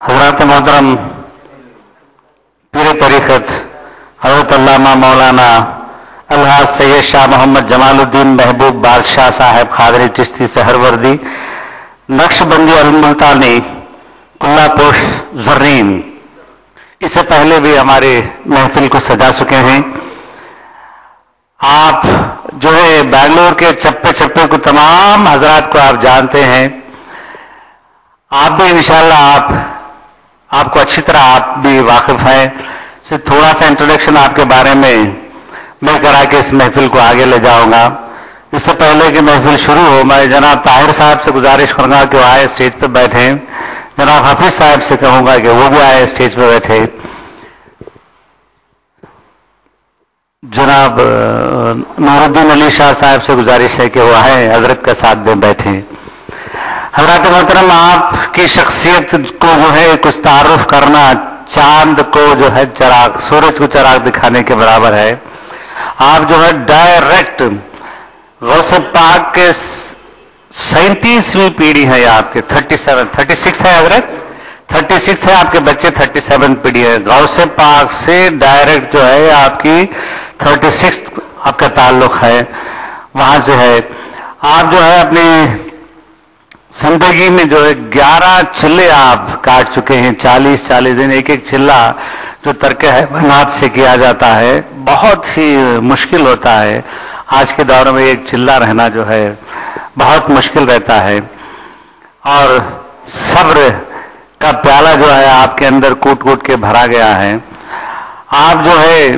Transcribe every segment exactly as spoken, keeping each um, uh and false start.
हजरत मोहतरम पीर तरीक़त हज़रत अल्लामा मौलाना अलहाज सैयद शाह मोहम्मद जमालुद्दीन महबूब बादशाह साहब खादरी चिश्ती सहरवर्दी नक्शबंदी अल-मुल्तानी कुल्लापोश ज़र्रीन, इससे पहले भी हमारे महफिल को सजा चुके हैं। आप जो है बेंगलोर के चप्पे चप्पे को तमाम हजरात को आप जानते हैं। आप भी इंशाल्लाह आप आपको अच्छी तरह आप भी वाकिफ हैं। से थोड़ा सा इंट्रोडक्शन आपके बारे में मैं करा के इस महफिल को आगे ले जाऊंगा। इससे पहले कि महफिल शुरू हो, मैं जनाब ताहिर साहब से गुजारिश करूंगा कि वो आए स्टेज पे बैठे। जनाब हाफिज साहब से कहूंगा कि वो भी आए स्टेज पे बैठे। जनाब नूरुद्दीन अली शाह साहब से गुजारिश है कि वो आए, हजरत का साथ दे बैठे। हजरत मोहतरम, आपकी शख्सियत को जो है कुछ तारुफ करना चांद को जो है चराग, सूरज को चराग दिखाने के बराबर है। आप जो है डायरेक्ट गौसे पाक के सैंतीसवीं पीढ़ी है आपके, थर्टी सेवन थर्टी सिक्स है हजरत, थर्टी सिक्स है आपके बच्चे, थर्टी सेवन पीढ़ी है। गौसे पाक से डायरेक्ट जो है आपकी थर्टी सिक्स आपका ताल्लुक है, वहां से है। आप जो है अपनी जिंदगी में जो है ग्यारह चिल्ले आप काट चुके हैं, चालीस चालीस दिन एक एक चिल्ला जो तरके हैवानात से किया जाता है, बहुत ही मुश्किल होता है। आज के दौर में एक चिल्ला रहना जो है बहुत मुश्किल रहता है, और सब्र का प्याला जो है आपके अंदर कूट कूट के भरा गया है। आप जो है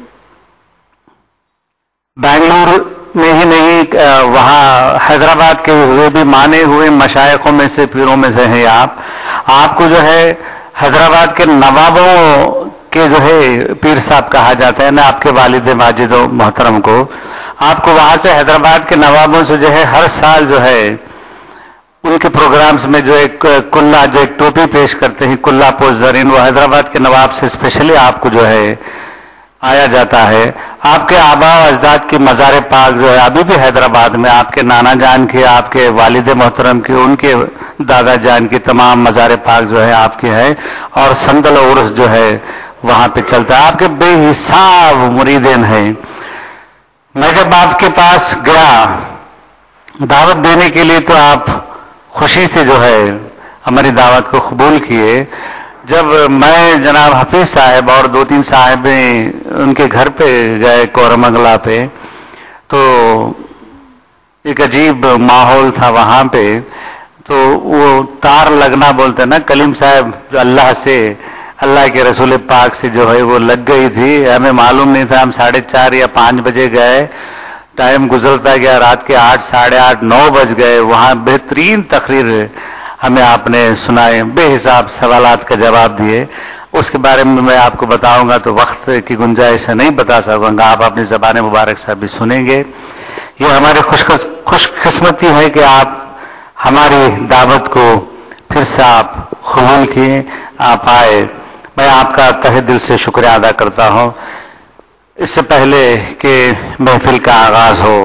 बेंगलुरु में ही नहीं, वहाँ हैदराबाद के हुए भी माने हुए मशाइखों में से, पीरों में से हैं आप। आपको जो है हैदराबाद के नवाबों के जो है पीर साहब कहा जाता है ना, आपके वालिद माजिद मोहतरम को। आपको वहाँ से हैदराबाद के नवाबों से जो है हर साल जो है उनके प्रोग्राम्स में जो एक कुल्ला, जो एक टोपी पेश करते हैं कुल्ला पोश ज़रीन, वो हैदराबाद के नवाब से स्पेशली आपको जो है आया जाता है। आपके आबा अजदाद की मज़ार पाक जो है अभी भी हैदराबाद में, आपके नाना जान की, आपके वालिद मोहतरम की, उनके दादा जान की तमाम मज़ार पाक जो है आपके है, और संदल उर्स जो है वहाँ पे चलता है। आपके बेहिसाब मुरीदीन हैं। मैं जब आपके पास गया दावत देने के लिए तो आप खुशी से जो है हमारी दावत को कबूल किए। जब मैं जनाब हफीज साहब और दो तीन साहबें उनके घर पे गए कोरमंगला पे, तो एक अजीब माहौल था वहाँ पे। तो वो तार लगना बोलते ना, कलीम साहब जो अल्लाह से, अल्लाह के रसूल पाक से जो है वो लग गई थी। हमें मालूम नहीं था, हम साढ़े चार या पाँच बजे गए, टाइम गुजरता गया, रात के आठ साढ़े आठ नौ बज गए। वहाँ बेहतरीन तकरीर हमें आपने सुनाए, बेहिसाब सवालात का जवाब दिए। उसके बारे में मैं आपको बताऊंगा तो वक्त की गुंजाइश नहीं बता सकूंगा, आप अपनी ज़बान मुबारक से भी सुनेंगे। ये हमारी खुश खुशकिस्मती है कि आप हमारी दावत को फिर से आप कबूल किए, आप आए। मैं आपका तहे दिल से शुक्रिया अदा करता हूँ। इससे पहले कि महफिल का आगाज हो,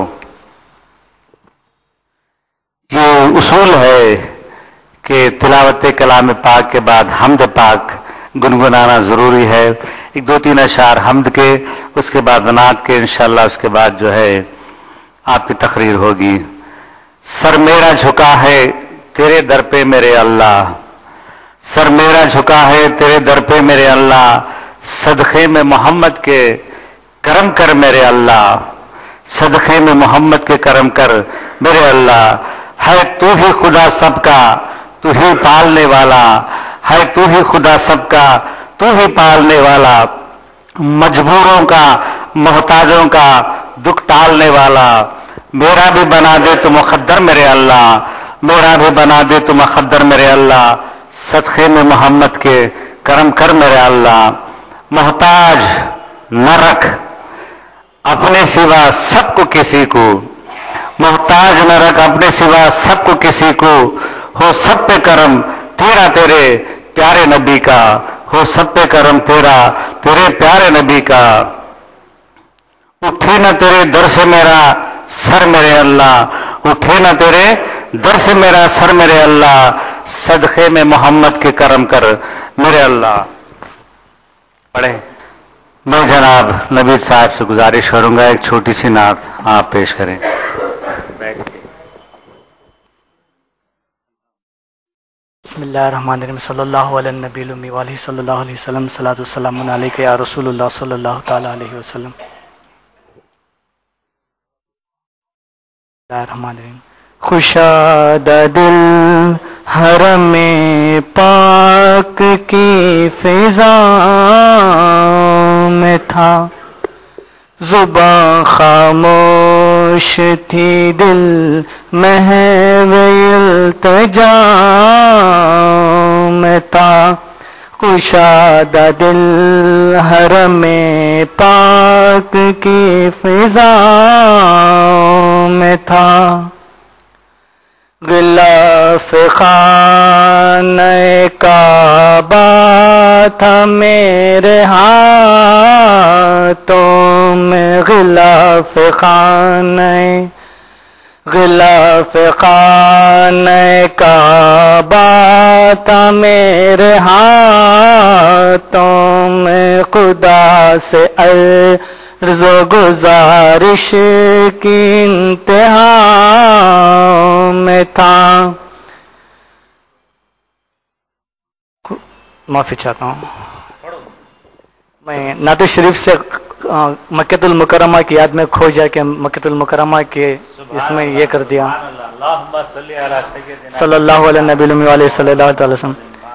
ये उसूल है कि तिलावत कलाम पाक के बाद हमद पाक गुनगुनाना ज़रूरी है। एक दो तीन अशार हमद के, उसके बाद नात के, इंशाल्लाह उसके बाद जो है आपकी तकरीर होगी। सर मेरा झुका है तेरे दर पे मेरे अल्लाह, सर मेरा झुका है तेरे दर पे मेरे अल्लाह, सदक़े में मोहम्मद के करम कर मेरे अल्लाह, सदक़े में मोहम्मद के करम कर मेरे अल्लाह। है तू ही खुदा सबका, तू ही पालने वाला है, तू ही खुदा सबका, तू ही पालने वाला। मजबूरों का, मोहताजों का दुख टालने वाला। मेरा भी बना दे तो मुक़द्दर मेरे अल्लाह, मेरा भी बना दे तो मुक़द्दर मेरे अल्लाह। सदक़े में मोहम्मद के करम कर मेरे अल्लाह। मोहताज न रख अपने सिवा सबको किसी को, मोहताज न रख अपने सिवा सबको किसी को। हो सब पे करम तेरा तेरे प्यारे नबी का, हो सब पे करम तेरा तेरे प्यारे नबी का। उठे न तेरे दर से मेरा सर मेरे अल्लाह, उठे न तेरे दर से मेरा सर मेरे अल्लाह। सदक़े में मोहम्मद के करम कर میرے اللہ پڑھے. میں جناب نبید صاحب سے گزارش کروں گا ایک چھوٹی سی نعت آپ پیش کریں. بسم اللہ الرحمن الرحیم. صلی اللہ علیہ نبی الامی وآلہ صلی اللہ علیہ وسلم. صلاۃ والسلام علیک یا رسول اللہ صلی اللہ تعالی علیہ وسلم. الرحمن الرحیم. خوشاد دل حرم پاک کی فضا میں تھا، زباں خاموش تھی، دل محو التجا میں تھا. کشادہ دل حرم پاک کی فضا میں تھا، غلاف خانہ کعبہ تھا میرے ہاتھوں میں، غلاف خانہ غلاف خانہ کعبہ تھا میرے ہاتھوں میں، خدا سے عرض و گزارش کی انتہا میں تھا. معافی چاہتا ہوں، میں نعت شریف سے مکۃ المکرمہ کی یاد میں کھو جا کے مکۃ المکرمہ کے اس میں یہ کر دیا. صلی اللہ علیہ نبی الامی علیہ صلی اللہ تعالی وسلم.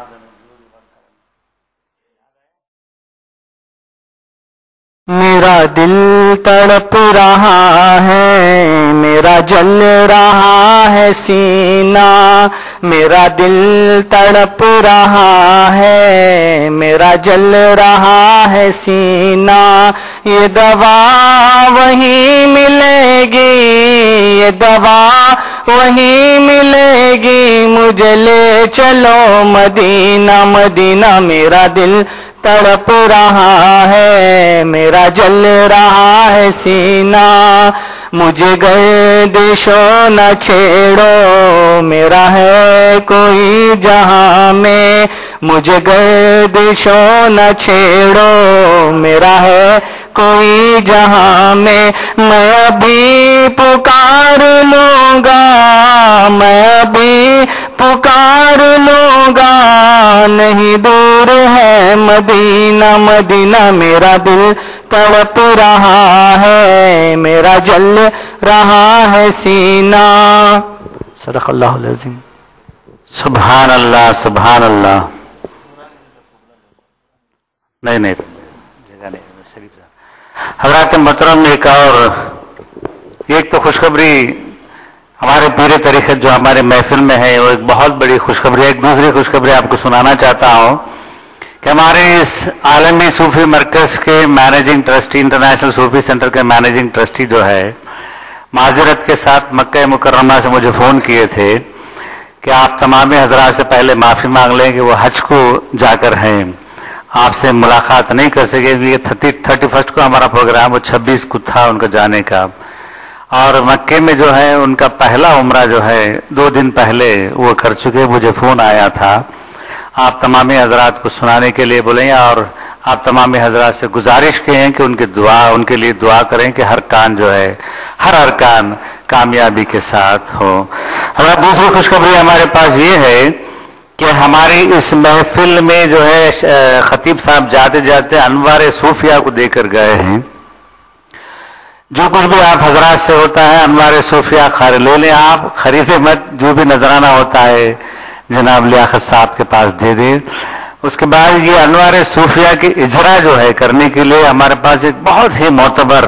میرا دل تڑپ رہا ہے، میرا جل رہا ہے سینہ، میرا دل تڑپ رہا ہے، میرا جل رہا ہے سینہ. یہ دوا وہیں ملے گی، یہ دوا وہیں ملے گی، مجھے لے چلو مدینہ مدینہ. میرا دل تڑپ رہا ہے، میرا جل رہا ہے سینہ، مجھے گردشو نہ چھیڑو، میرا ہے کوئی جہاں میں، مجھے گردشو نہ چھیڑو، میرا ہے کوئی جہاں میں. میں ابھی پکار لوں گا، میں ابھی پکار لوں گا، نہیں دور ہے مدینہ مدینہ. میرا دل تڑپ رہا ہے، میرا جل رہا ہے سینہ. صدق اللہ العظیم. سبحان اللہ سبحان اللہ. نہیں نہیں جگہ نہیں. حضرات محترم، ایک اور ایک تو خوشخبری ہمارے پورے طریقے جو ہمارے محفل میں ہے وہ ایک بہت بڑی خوشخبری. ایک دوسری خوشخبری آپ کو سنانا چاہتا ہوں کہ ہمارے اس عالمی صوفی مرکز کے مینیجنگ ٹرسٹی، انٹرنیشنل صوفی سینٹر کے مینیجنگ ٹرسٹی جو ہے، معذرت کے ساتھ مکہ مکرمہ سے مجھے فون کیے تھے کہ آپ تمام حضرات سے پہلے معافی مانگ لیں کہ وہ حج کو جا کر ہیں، آپ سے ملاقات نہیں کر سکے. یہ تھرٹی فرسٹ کو ہمارا پروگرام، وہ چھبیس کو تھا ان کا جانے کا، اور مکے میں جو ہے ان کا پہلا عمرہ جو ہے دو دن پہلے وہ کر چکے. مجھے فون آیا تھا آپ تمام حضرات کو سنانے کے لیے بولیں، اور آپ تمام حضرات سے گزارش کی ہیں کہ ان کی دعا ان کے لیے دعا کریں کہ ہر کام جو ہے ہر ارکان کامیابی کے ساتھ ہو. ہماری دوسری خوشخبری ہمارے پاس یہ ہے کہ ہماری اس محفل میں جو ہے خطیب صاحب جاتے جاتے انوار صوفیہ کو دے کر گئے ہیں. جو کچھ بھی آپ حضرات سے ہوتا ہے انوار صوفیہ خیر لے لیں، آپ خریدے مت، جو بھی نذرانہ ہوتا ہے جناب لیاقت صاحب کے پاس دے دیں. اس کے بعد یہ انوار صوفیہ کی اجرا جو ہے کرنے کے لیے ہمارے پاس ایک بہت ہی معتبر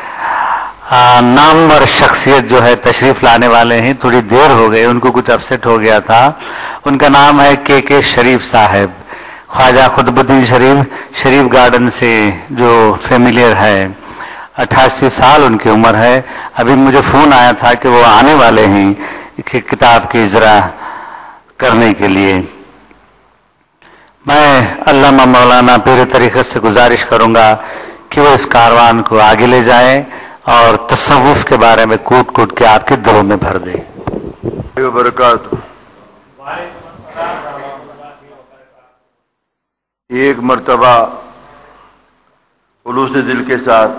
نامور شخصیت جو ہے تشریف لانے والے ہیں. تھوڑی دیر ہو گئی، ان کو کچھ اپسیٹ ہو گیا تھا. ان کا نام ہے کے کے شریف صاحب، خواجہ قطب الدین شریف، شریف گارڈن سے جو فیملیئر ہے. اٹھاسی سال ان کی عمر ہے. ابھی مجھے فون آیا تھا کہ وہ آنے والے ہیں کتاب کی اجرا کرنے کے لیے. میں علامہ مولانا پیر طریقت سے گزارش کروں گا کہ وہ اس کاروان کو آگے لے جائیں اور تصوف کے بارے میں کوٹ کوٹ کے آپ کے دلوں میں بھر دیں. وبرکاتہ. ایک مرتبہ خلوص دل کے ساتھ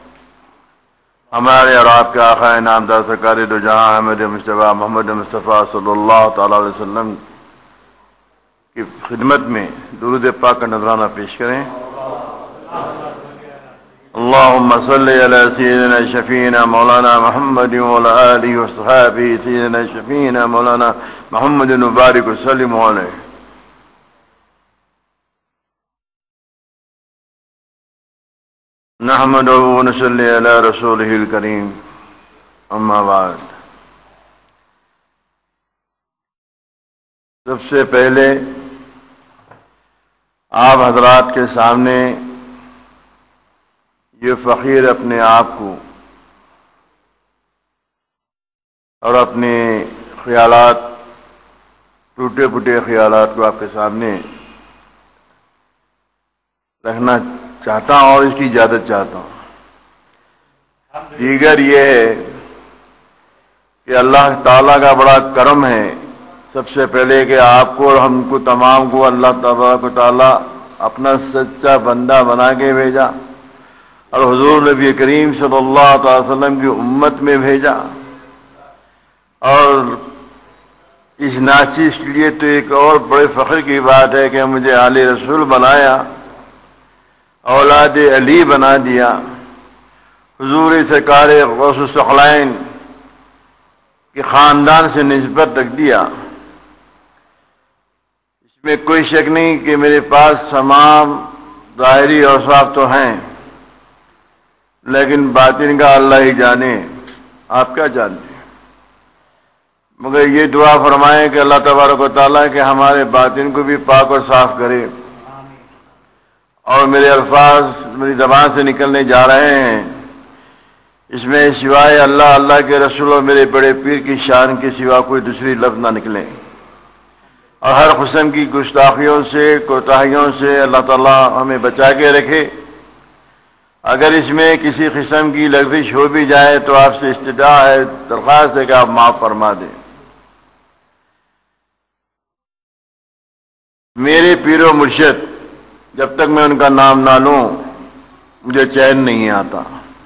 ہمارے اور آپ کے آقا نامدار سرکار دو جہاں احمد مصطفیٰ محمد مصطفیٰ صلی اللہ تعالی علیہ وسلم کی خدمت میں درود پاک کا نذرانہ پیش کریں. اللہم صلی علی سیدنا شفیعنا مولانا محمد وعلی آلہ وصحابہ سیدنا شفیعنا مولانا محمد مبارک وسلم علیہ. نحمدہ ونصلی علی رسولہ الکریم. اما بعد، سب سے پہلے آپ حضرات کے سامنے یہ فقیر اپنے آپ کو اور اپنے خیالات، ٹوٹے پھوٹے خیالات کو آپ کے سامنے رکھنا چاہتا ہوں اور اس کی اجازت چاہتا ہوں. دیگر یہ ہے کہ اللہ تعالیٰ کا بڑا کرم ہے سب سے پہلے کہ آپ کو اور ہم کو تمام کو اللہ تبارک و تعالیٰ اپنا سچا بندہ بنا کے بھیجا اور حضور نبی کریم صلی اللہ تعالی وسلم کی امت میں بھیجا. اور اس ناچیز کے لیے تو ایک اور بڑے فخر کی بات ہے کہ مجھے آل رسول بنایا، اولاد علی بنا دیا، حضور سرکار غوث الثقلین کے خاندان سے نسبت رکھ دیا. اس میں کوئی شک نہیں کہ میرے پاس تمام ظاہری اوصاف تو ہیں، لیکن باطن کا اللہ ہی جانے، آپ کیا جانتے ہیں. مگر یہ دعا فرمائیں کہ اللہ تبارک و تعالیٰ کہ ہمارے باطن کو بھی پاک اور صاف کرے، اور میرے الفاظ میری زبان سے نکلنے جا رہے ہیں اس میں سوائے اللہ، اللہ کے رسول اور میرے بڑے پیر کی شان کے سوا کوئی دوسری لفظ نہ نکلیں، اور ہر قسم کی گستاخیوں سے، کوتاہیوں سے اللہ تعالیٰ ہمیں بچا کے رکھے. اگر اس میں کسی قسم کی لغزش ہو بھی جائے تو آپ سے استدعا ہے، درخواست ہے کہ آپ معاف فرما دیں. میرے پیر و مرشد، جب تک میں ان کا نام نہ لوں مجھے چین نہیں آتا،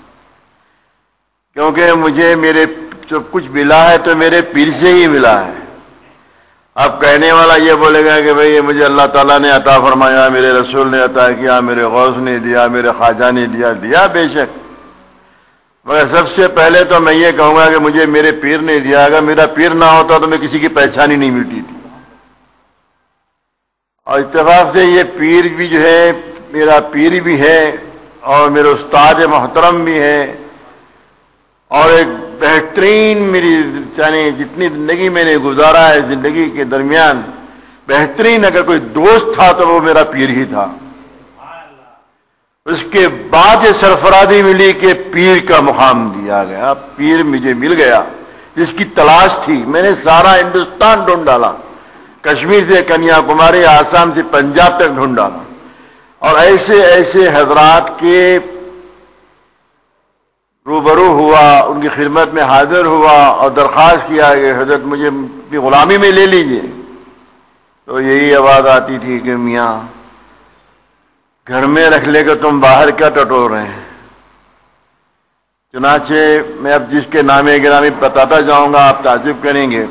کیونکہ مجھے میرے جب کچھ ملا ہے تو میرے پیر سے ہی ملا ہے. اب کہنے والا یہ بولے گا کہ بھئی یہ مجھے اللہ تعالیٰ نے عطا فرمایا، میرے رسول نے عطا کیا، میرے غوث نے دیا، میرے خواجہ نے دیا دیا بے شک، مگر سب سے پہلے تو میں یہ کہوں گا کہ مجھے میرے پیر نے دیا. اگر میرا پیر نہ ہوتا تو میں کسی کی پہچان ہی نہیں ملتی تھی. اور اتفاق سے یہ پیر بھی جو ہے میرا پیر بھی ہے اور میرے استاد محترم بھی ہے، اور ایک بہترین میری یعنی جتنی زندگی میں نے گزارا ہے زندگی کے درمیان بہترین اگر کوئی دوست تھا تو وہ میرا پیر ہی تھا. اس کے بعد یہ سرفرادی ملی کہ پیر کا مقام دیا گیا. پیر مجھے مل گیا جس کی تلاش تھی. میں نے سارا ہندوستان ڈھونڈ ڈالا، کشمیر سے کنیا کماری، آسام سے پنجاب تک ڈھونڈ ڈالا، اور ایسے ایسے حضرات کے روبرو ہوا، ان کی خدمت میں حاضر ہوا اور درخواست کیا کہ حضرت مجھے اپنی غلامی میں لے لیجئے. تو یہی آواز آتی تھی کہ میاں گھر میں رکھ لے کر تم باہر کیا ٹٹول رہے ہیں. چنانچہ میں اب جس کے نام گرامی بتاتا جاؤں گا آپ تعجب کریں گے.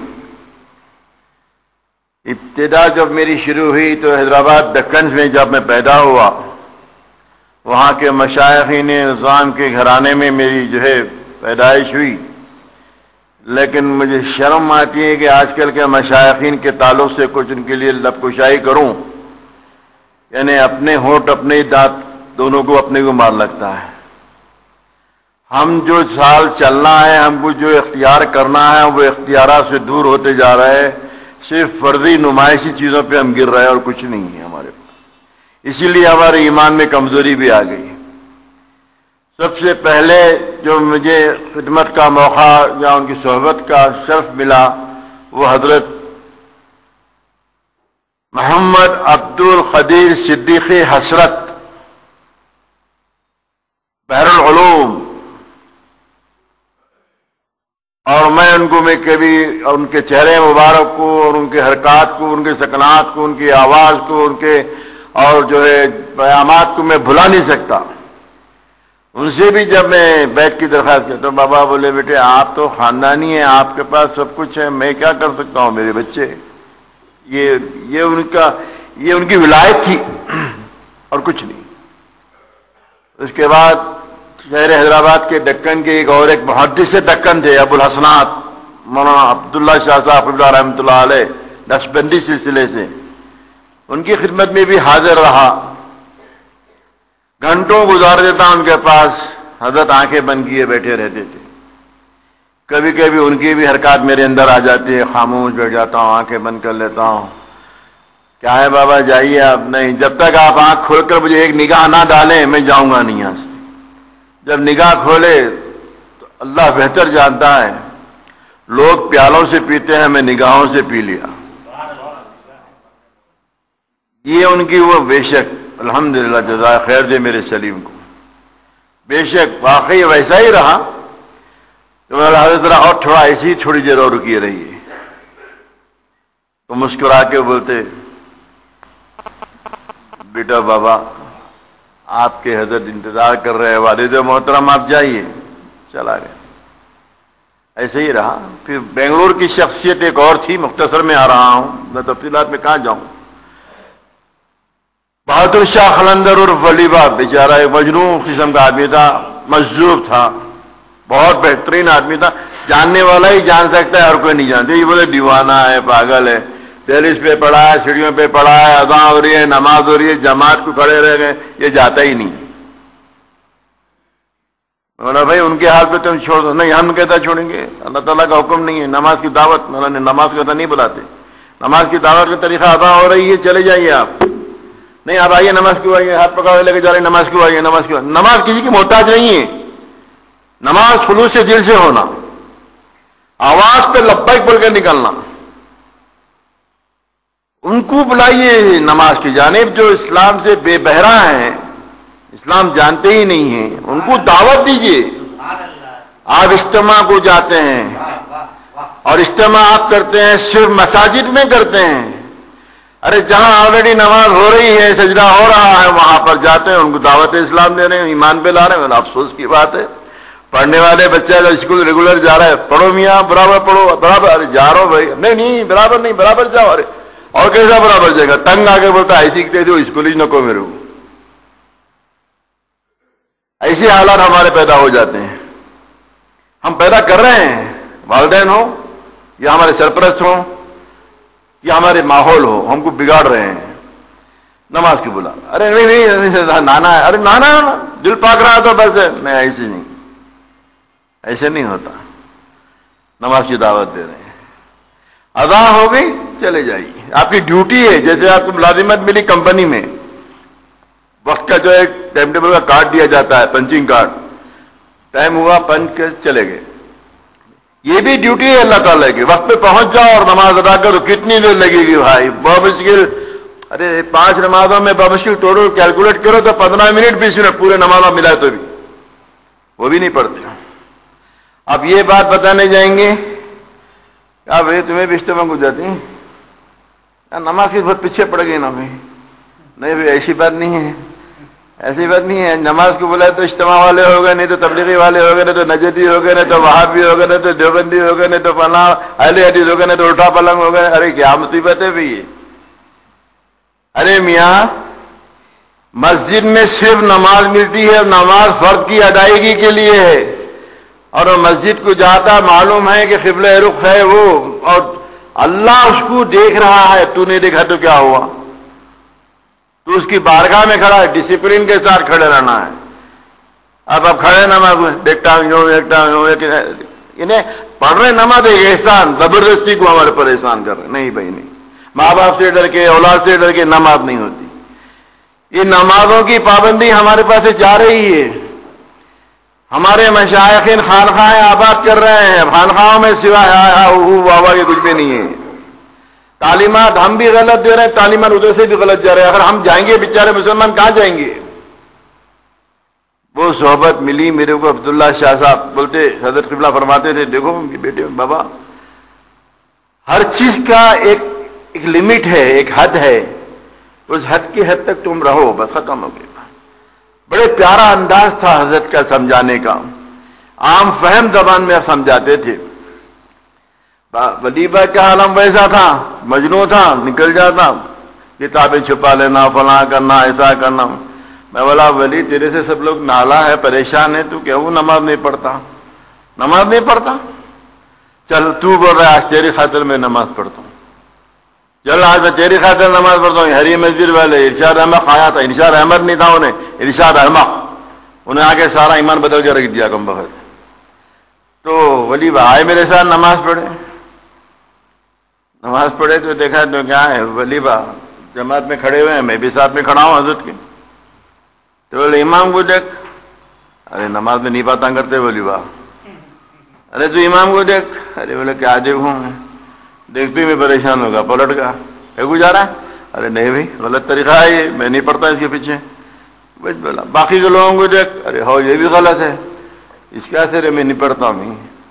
ابتدا جب میری شروع ہوئی تو حیدرآباد دکن میں جب میں پیدا ہوا، وہاں کے مشائخین نظام کے گھرانے میں میری جو ہے پیدائش ہوئی. لیکن مجھے شرم آتی ہے کہ آج کل کے مشائخین کے تعلق سے کچھ ان کے لیے لب کشائی کروں، یعنی اپنے ہونٹ اپنے دانت دونوں کو اپنے کو مار لگتا ہے. ہم جو سال چلنا ہے، ہم کو جو اختیار کرنا ہے وہ اختیارات سے دور ہوتے جا رہے ہیں. صرف فرضی نمائشی چیزوں پہ ہم گر رہے ہیں اور کچھ نہیں ہے ہمارے پاس. اسی لیے ہمارے ایمان میں کمزوری بھی آ گئی. سب سے پہلے جو مجھے خدمت کا موقع یا ان کی صحبت کا شرف ملا وہ حضرت محمد عبد القدیر صدیق حسرت بحر العلوم. اور میں ان کو میں کبھی ان کے چہرے مبارک کو اور ان کے حرکات کو، ان کے سکنات کو، ان کی آواز کو، ان کے اور جو ہے پیامات کو میں بھلا نہیں سکتا. ان سے بھی جب میں بیٹھ کی درخواست کرتا ہوں، بابا بولے بیٹے آپ تو خاندانی ہیں، آپ کے پاس سب کچھ ہے، میں کیا کر سکتا ہوں میرے بچے. یہ یہ ان کا یہ ان کی ولایت تھی اور کچھ نہیں. اس کے بعد شہر حیدرآباد کے دکن کے ایک اور ایک محدث سے دکن تھے، ابو الحسنات مولانا عبداللہ شاہ صاحب رحمۃ اللہ علیہ، نقشبندی سلسلے سے. ان کی خدمت میں بھی حاضر رہا، گھنٹوں گزار دیتا ان کے پاس. حضرت آنکھیں بند کیے بیٹھے رہتے تھے. کبھی کبھی ان کی بھی حرکات میرے اندر آ جاتی ہے، خاموش بیٹھ جاتا ہوں، آنکھیں بند کر لیتا ہوں. کیا ہے بابا جائیے آپ. نہیں، جب تک آپ آنکھ کھول کر مجھے ایک نگاہ نہ ڈالیں میں جاؤں گا نہیں یہاں سے. جب نگاہ کھولے تو اللہ بہتر جانتا ہے، لوگ پیالوں سے پیتے ہیں، میں نگاہوں سے پی لیا. یہ ان کی وہ بے شک الحمدللہ جزائے خیر دے میرے سلیم کو. بے شک واقعی ویسا ہی رہا. تو حضرت ذرا اور تھوڑا ایسی تھوڑی دیر اور رکیے رہیے. تو مسکرا کے بولتے بیٹا بابا آپ کے حضرت انتظار کر رہے ہیں، والد محترم آپ جائیے. چلا گیا. ایسے ہی رہا. پھر بنگلور کی شخصیت ایک اور تھی، مختصر میں آ رہا ہوں، میں تفصیلات میں کہاں جاؤں. بہادر شاہ خلندر اور ولی بابا بیچارہ ایک مجنون قسم کا آدمی تھا، مجذوب تھا، بہت بہترین آدمی تھا. جاننے والا ہی جان سکتا ہے اور کوئی نہیں جانتے. یہ بولے دیوانہ ہے، پاگل ہے، دہلیز پہ پڑا ہے، سیڑھیوں پہ پڑا ہے، اذان ہو رہی ہے، نماز ہو رہی ہے، جماعت کو کھڑے رہ گئے، یہ جاتا ہی نہیں. مولا بھائی ان کے حال پہ تم چھوڑ دو. نہیں ہم کہتا چھوڑیں گے، اللہ تعالیٰ کا حکم نہیں ہے. نماز کی دعوت، مولا نے نماز کو نہیں بلاتے. نماز کی دعوت کا طریقہ ادا ہو رہی ہے، چلے جائیے آپ. نہیں آپ آئیے، نماز کیوں آئیے، ہاتھ پکڑے لے کے جا رہے ہیں، نماز کیوں آئیے، نماز کیوں. نماز کسی کی محتاج نہیں ہے. نماز خلوص سے دل سے ہونا، آواز پہ لبیک بول کے نکلنا. ان کو بلائیے نماز کی جانب جو اسلام سے بے بہرا ہیں، اسلام جانتے ہی نہیں ہیں. ان کو دعوت دیجیے. آپ اجتماع کو جاتے ہیں اور اجتماع آپ کرتے ہیں صرف مساجد میں کرتے ہیں. ارے جہاں آلریڈی نماز ہو رہی ہے، سجدہ ہو رہا ہے، وہاں پر جاتے ہیں، ان کو دعوت اسلام دے رہے ہیں، ایمان پہ لا رہے ہیں. افسوس کی بات ہے، پڑھنے والے بچے اگر اسکول ریگولر جا رہا ہے، پڑھو میاں برابر پڑھو، برابر. ارے جا رہا ہوں بھائی. نہیں نہیں برابر نہیں، برابر جاؤ. ارے اور کیسا برابر جائے گا؟ تنگ آ کے بولتا ایسی کہتے ہو اسکول ہی نہ کو میرے کو. ایسے حالات ہمارے پیدا ہو جاتے ہیں. ہم پیدا کر رہے ہیں، والدین ہوں یا ہمارے سرپرست ہوں یا ہمارے ماحول ہو، ہم کو بگاڑ رہے ہیں. نماز کی بلا، ارے نہیں نہیں نانا ہے، ارے نانا دل پاک رہا تو بس ہے. نہیں ایسے نہیں، ایسے نہیں ہوتا. نماز کی دعوت دے رہے ہیں. اذان ہو گئی چلے جائیے. آپ کی ڈیوٹی ہے. جیسے آپ کو ملازمت ملی کمپنی میں، وقت کا جو ایک ٹائم ٹیبل کا کارڈ دیا جاتا ہے، پنچنگ کارڈ، ٹائم ہوا پنچ کے چلے گئے. یہ بھی ڈیوٹی ہے اللہ تعالیٰ کی. وقت پہ پہنچ جاؤ اور نماز ادا کرو. کتنی دیر لگے گی بھائی؟ بہت مشکل. ارے پانچ نمازوں میں بمشکل ٹوٹل کیلکولیٹ کرو تو پندرہ منٹ بیس منٹ پورے نمازوں ملا تو بھی وہ بھی نہیں پڑھتے. اب یہ بات بتانے جائیں گے کیا بھائی تمہیں بھی اجتماع ہو جاتی ہیں، نماز کی بہت پیچھے پڑ گئی نا بھائی. نہیں بھائی ایسی بات نہیں ہے، ایسی بات نہیں ہے. نماز کو بلائے تو اجتماع والے ہو گئے، نہیں تو تبلیغی والے ہو گئے، نہیں تو نجدی ہو گئے، نہیں تو وہابی ہو گئے، نہیں تو دیوبندی ہو گئے، نہیں تو فلاں اہل حدیث ہو گئے، نہیں تو الٹا پلنگ ہو گئے. ارے کیا مصیبت ہے بھائی یہ. ارے میاں مسجد میں صرف نماز ملتی ہے، نماز فرض کی ادائیگی کے لیے ہے. اور مسجد کو جاتا معلوم ہے کہ قبلہ رخ ہے وہ، اور اللہ اس کو دیکھ رہا ہے. تو نہیں دیکھا تو کیا ہوا؟ تو اس کی بارگاہ میں کھڑا ہے، ڈسپلن کے ساتھ کھڑے رہنا ہے. اب آپ کھڑے نماز دیکھتا ہوں دیکھتا ہوں انہیں پڑھ رہے نماز ایک احسان، زبردستی کو ہمارے پر احسان کر رہے. نہیں بھائی نہیں، ماں باپ سے ڈر کے، اولاد سے ڈر کے نماز نہیں ہوتی. یہ نمازوں کی پابندی ہمارے پاس سے جا رہی ہے. ہمارے مشائخین خانخواہیں آباد کر رہے ہیں، خانخواہوں میں سوائے واہ یہ کچھ بھی نہیں ہے. تعلیمات ہم بھی غلط دے رہے ہیں، تعلیمات ادھر سے بھی غلط جا رہے ہیں. اگر ہم جائیں گے بیچارے مسلمان کہاں جائیں گے؟ وہ صحبت ملی میرے کو، عبداللہ شاہ صاحب بولتے، حضرت قبلہ فرماتے تھے دیکھو بیٹے بابا ہر چیز کا ایک ایک لمٹ ہے، ایک حد ہے. اس حد کی حد تک تم رہو، بس ختم ہو گیا۔ بڑے پیارا انداز تھا حضرت کا سمجھانے کا، عام فہم زبان میں سمجھاتے تھے۔ ولی بھائی کا عالم ویسا تھا، مجنوں تھا، نکل جاتا، کتابیں چھپا لینا، فلاں کرنا، ایسا کرنا۔ میں بولا ولی تیرے سے سب لوگ نالا ہے، پریشان ہے، تو کیا وہ نماز نہیں پڑھتا؟ نماز نہیں پڑھتا؟ چل تو بول رہا ہے آج تیری خاطر میں نماز پڑھتا ہوں، چل آج میں تیری خاطر نماز پڑھتا ہوں۔ ہری مسجد والے ارشاد احمد آیا تھا، ارشاد احمد نہیں تھا انہیں، ارشاد احمد، انہیں آگے سارا ایمان بدل کے رکھ دیا کم بخت۔ تو ولی بھائی میرے ساتھ نماز پڑھے، نماز پڑھے تو دیکھا تو کیا ہے، ولی با جماعت میں کھڑے ہوئے ہیں، میں بھی ساتھ میں کھڑا ہوں حضرت کے۔ تو بولے امام کو دیکھ، ارے نماز میں نہیں باتاں کرتے ولی با، ارے تو امام کو دیکھ، ارے بولے کیا دیکھوں میں، دیکھتے ہی میں پریشان ہوگا، پلٹ گا، ہے گزارا ہے، ارے نہیں بھائی غلط طریقہ ہے یہ، میں نہیں پڑھتا اس کے پیچھے۔ بس بولا باقی کے لوگوں کو دیکھ، ارے ہو یہ بھی غلط ہے، اس کے اثر میں نہیں پڑھتا ہوں۔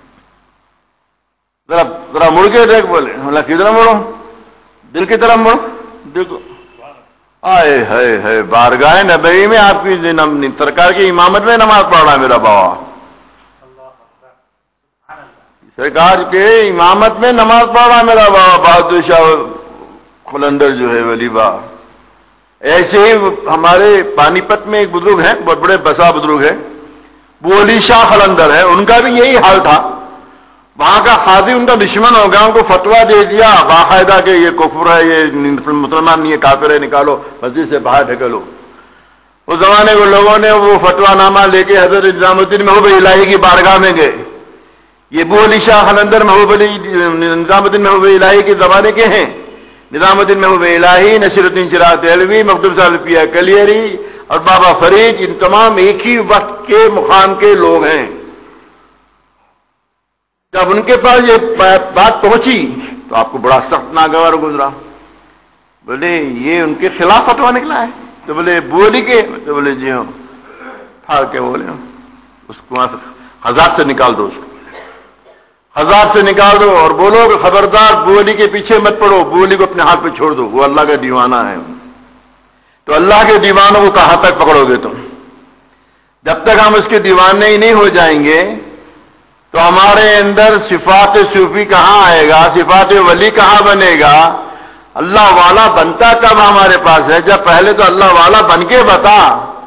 ذرا ذرا مڑ کے دیکھ، بولے بولا کدھر مڑوں، دل کی طرف مڑو، دیکھو آئے ہے ہے بارگاہ نبوی میں آپ کی سرکار کی امامت میں نماز پڑھ رہا ہے میرا بابا، سرکار کے امامت میں نماز پڑھ رہا ہے میرا بابا بہادر شاہ قلندر جو ہے ولی با۔ ایسے ہی ہمارے پانی پت میں ایک بزرگ ہیں، بہت بڑے بسا بزرگ ہیں، وہ علی شاہ قلندر ہے، ان کا بھی یہی حال تھا۔ وہاں کا قاضی ان کا دشمن ہو گیا، ان کو فتویٰ دے دیا باقاعدہ کہ یہ کفر ہے، یہ مسلمان نہیں ہے، کافر ہے، نکالو مسجد سے باہر ڈھکلو۔ اس زمانے کو لوگوں نے وہ فتویٰ نامہ لے کے حضرت نظام الدین محبوب الہی کی بارگاہ میں گئے۔ یہ ابو علی شاہ قلندر محبوب علی نظام الدین محبوب الہی کے زمانے کے ہیں۔ نظام الدین محبوب الہی، نصیر الدین چراغ دہلوی، مخدوم صاحب پیا کلیری اور بابا فرید، ان تمام ایک ہی وقت کے مقام کے لوگ ہیں۔ جب ان کے پاس یہ بات پہنچی تو آپ کو بڑا سخت ناگوار گزرا۔ بولے یہ ان کے خلاف فتویٰ نکلا ہے؟ تو بولے ابو علی کے؟ تو بولے جی ہوں۔ پھاڑ کے بولے اس کو وہاں سے خزات سے نکال دو، اس کو خزات سے نکال دو اور بولو کہ خبردار ابو علی کے پیچھے مت پڑو، ابو علی کو اپنے ہاتھ پہ چھوڑ دو، وہ اللہ کا دیوانہ ہے۔ تو اللہ کے دیوانوں کو کہاں تک پکڑو گے تم؟ جب تک ہم اس کے دیوانے ہی نہیں ہو جائیں گے تو ہمارے اندر صفات صوفی کہاں آئے گا، صفات ولی کہاں بنے گا؟ اللہ والا بنتا کب ہمارے پاس ہے؟ جب پہلے تو اللہ والا بن کے بتا،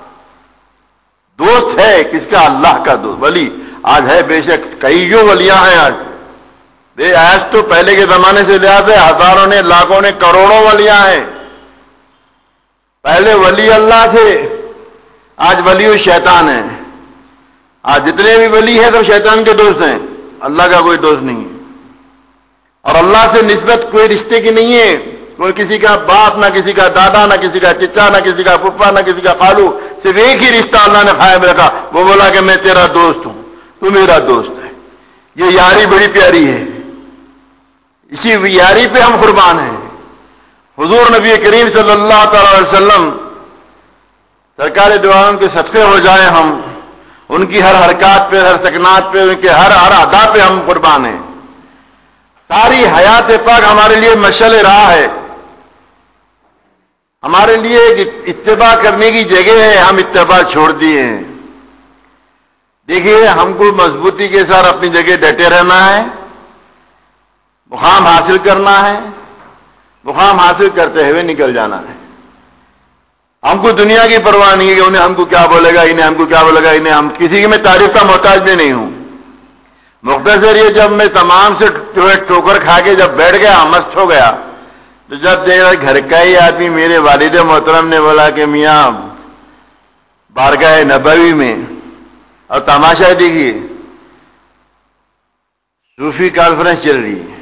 دوست ہے کس کا؟ اللہ کا دوست ولی۔ آج ہے بے شک کئی جو ولیاں ہیں، آج بے آج تو پہلے کے زمانے سے لحاظ ہے ہزاروں نے، لاکھوں نے، کروڑوں ولیاں ہیں۔ پہلے ولی اللہ تھے، آج ولی و شیطان ہیں۔ آج جتنے بھی ولی ہیں سب شیطان کے دوست ہیں، اللہ کا کوئی دوست نہیں ہے۔ اور اللہ سے نسبت کوئی رشتے کی نہیں ہے، کوئی کسی کا باپ، نہ کسی کا دادا، نہ کسی کا چچا، نہ کسی کا پھپھا، نہ کسی کا خالو، صرف ایک ہی رشتہ اللہ نے قائم رکھا، وہ بولا کہ میں تیرا دوست ہوں، تو میرا دوست ہے۔ یہ یاری بڑی پیاری ہے، اسی یاری پہ ہم قربان ہیں۔ حضور نبی کریم صلی اللہ تعالی علیہ وسلم سرکار دو عالم کے صدقے ہو جائیں ہم، ان کی ہر حرکات پہ، ہر سکنات پہ، ان کے ہر ہر ادا پہ ہم قربان ہیں۔ ساری حیات پاک ہمارے لیے مشعل راہ ہے، ہمارے لیے اتباع کرنے کی جگہ ہے، ہم اتباع چھوڑ دیے ہیں۔ دیکھیے ہم کو مضبوطی کے ساتھ اپنی جگہ ڈٹے رہنا ہے، مقام حاصل کرنا ہے، مقام حاصل کرتے ہوئے نکل جانا ہے۔ ہم کو دنیا کی پرواہ نہیں ہے کہ انہیں ہم کو کیا بولے گا، انہیں ہم کو کیا بولے گا، انہیں ہم کسی کی میں تعریف کا محتاج بھی نہیں ہوں۔ مختصر یہ جب میں تمام سے جو ہے ٹھوکر کھا کے جب بیٹھ گیا، مست ہو گیا، تو جب دیکھا گھر کا ہی آدمی میرے والد محترم نے بولا کہ میاں بارگاہ نبوی میں اور تماشا دیکھیے صوفی کانفرنس چل رہی ہے۔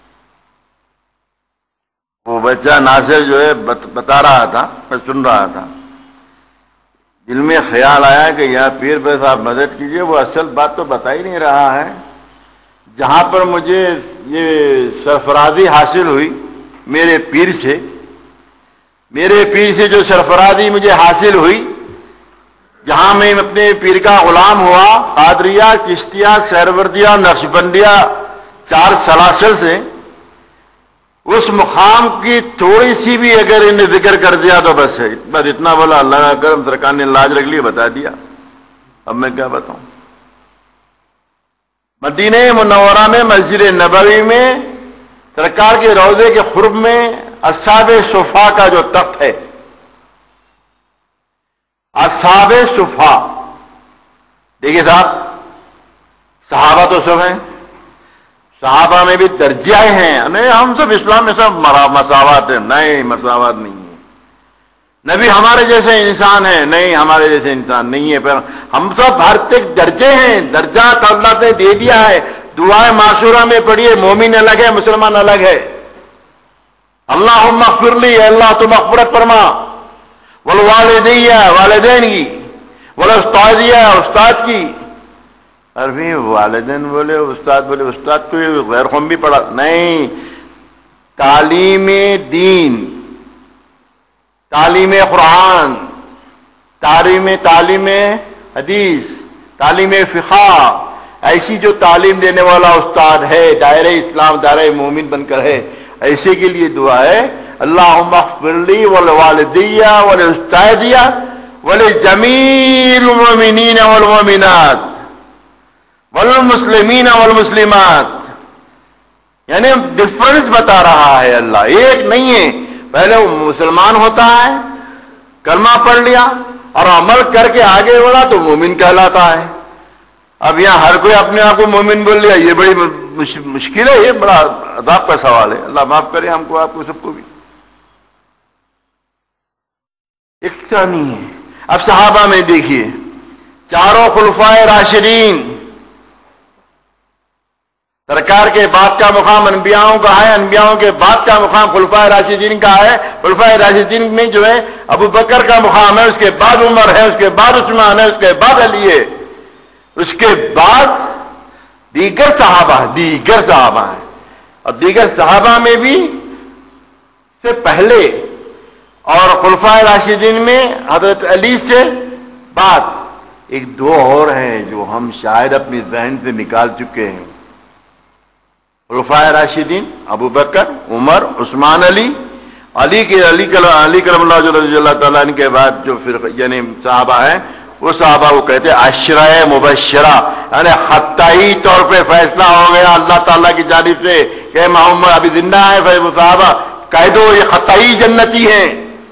وہ بچہ ناصر جو ہے بتا رہا تھا، میں سن رہا تھا، دل میں خیال آیا کہ یا پیر بھائی صاحب مدد کیجئے، وہ اصل بات تو بتا ہی نہیں رہا ہے۔ جہاں پر مجھے یہ سرفرازی حاصل ہوئی میرے پیر سے، میرے پیر سے جو سرفرازی مجھے حاصل ہوئی، جہاں میں اپنے پیر کا غلام ہوا، قادریہ، چشتیہ، سہروردیہ، نقشبندیہ، چار سلاسل سے، اس مقام کی تھوڑی سی بھی اگر انہیں ذکر کر دیا تو بس ہے، بس اتنا بولا اللہ کا کرم، سرکار نے لاج رکھ لی، بتا دیا، اب میں کیا بتاؤں۔ مدینہ منورہ میں مسجد نبوی میں سرکار کے روضے کے قرب میں اصحاب صفا کا جو تخت ہے، اصحاب صفا، دیکھیے صاحب، صحابہ تو سب ہیں، صحابہ میں بھی درجے ہیں، نہیں ہم سب اسلام میں سب مساوات ہیں، نہیں مساوات نہیں ہے۔ نبی ہمارے جیسے انسان ہیں، نہیں ہمارے جیسے انسان نہیں ہے، پر ہم سب ہر تک درجے ہیں، درجات اللہ نے دے دیا ہے۔ دعائیں معشورہ میں پڑھیے، مومن الگ ہے، مسلمان الگ ہے۔ اللہم اغفر لی، اللہ تو مغفرت فرما، والوالدیہ، والدین کی، والاستاذیہ، استاد کی۔ عربی والدین بولے، استاد بولے، استاد تو غیر قوم بھی پڑھا، نہیں، تعلیم دین، تعلیم قرآن، تعلیم تعلیم حدیث، تعلیم فقہ، ایسی جو تعلیم دینے والا استاد ہے، دائرہ اسلام، دائرہ مومن بن کر ہے، ایسے کے لیے دعا ہے، اللہم اغفر لی والوالدیہ والاستاذیہ ولجمیع المؤمنین والمؤمنات والمسلمین والمسلمات۔ یعنی ڈفرنس بتا رہا ہے اللہ، ایک نہیں ہے۔ پہلے وہ مسلمان ہوتا ہے، کلمہ پڑھ لیا اور عمل کر کے آگے بڑھا تو مومن کہلاتا ہے۔ اب یہاں ہر کوئی اپنے آپ کو مومن بول لیا، یہ بڑی مشکل ہے، یہ بڑا عذاب کا سوال ہے۔ اللہ معاف کرے ہم کو، آپ کو، سب کو بھی۔ اکتا نہیں ہے۔ اب صحابہ میں دیکھیے، چاروں خلفائے راشدین، سرکار کے بعد کا مقام انبیاءوں کا ہے، انبیاءوں کے بعد کا مقام خلفائے راشدین کا ہے۔ خلفائے راشدین میں جو ہے ابو بکر کا مقام ہے، اس کے بعد عمر ہے، اس کے بعد عثمان ہے، اس کے بعد علی ہے، اس کے بعد دیگر صحابہ دیگر صحابہ ہیں، اور دیگر صحابہ میں بھی سے پہلے، اور خلفائے راشدین میں حضرت علی سے بعد ایک دو اور ہیں جو ہم شاید اپنی ذہن سے نکال چکے ہیں۔ خلفائے راشدین ابو بکر، عمر، عثمان، علی، علی کے علی علی کرم اللہ رضی اللہ تعالیٰ عنہ کے بعد جو پھر یعنی صحابہ ہیں، وہ صحابہ کو کہتے ہیں عشرہ مبشرہ، یعنی خطائی طور پہ فیصلہ ہو گیا اللہ تعالیٰ کی جانب سے کہ محمد ابھی زندہ ہے، پھر وہ صحابہ کہہ دو یہ خطائی جنتی ہیں۔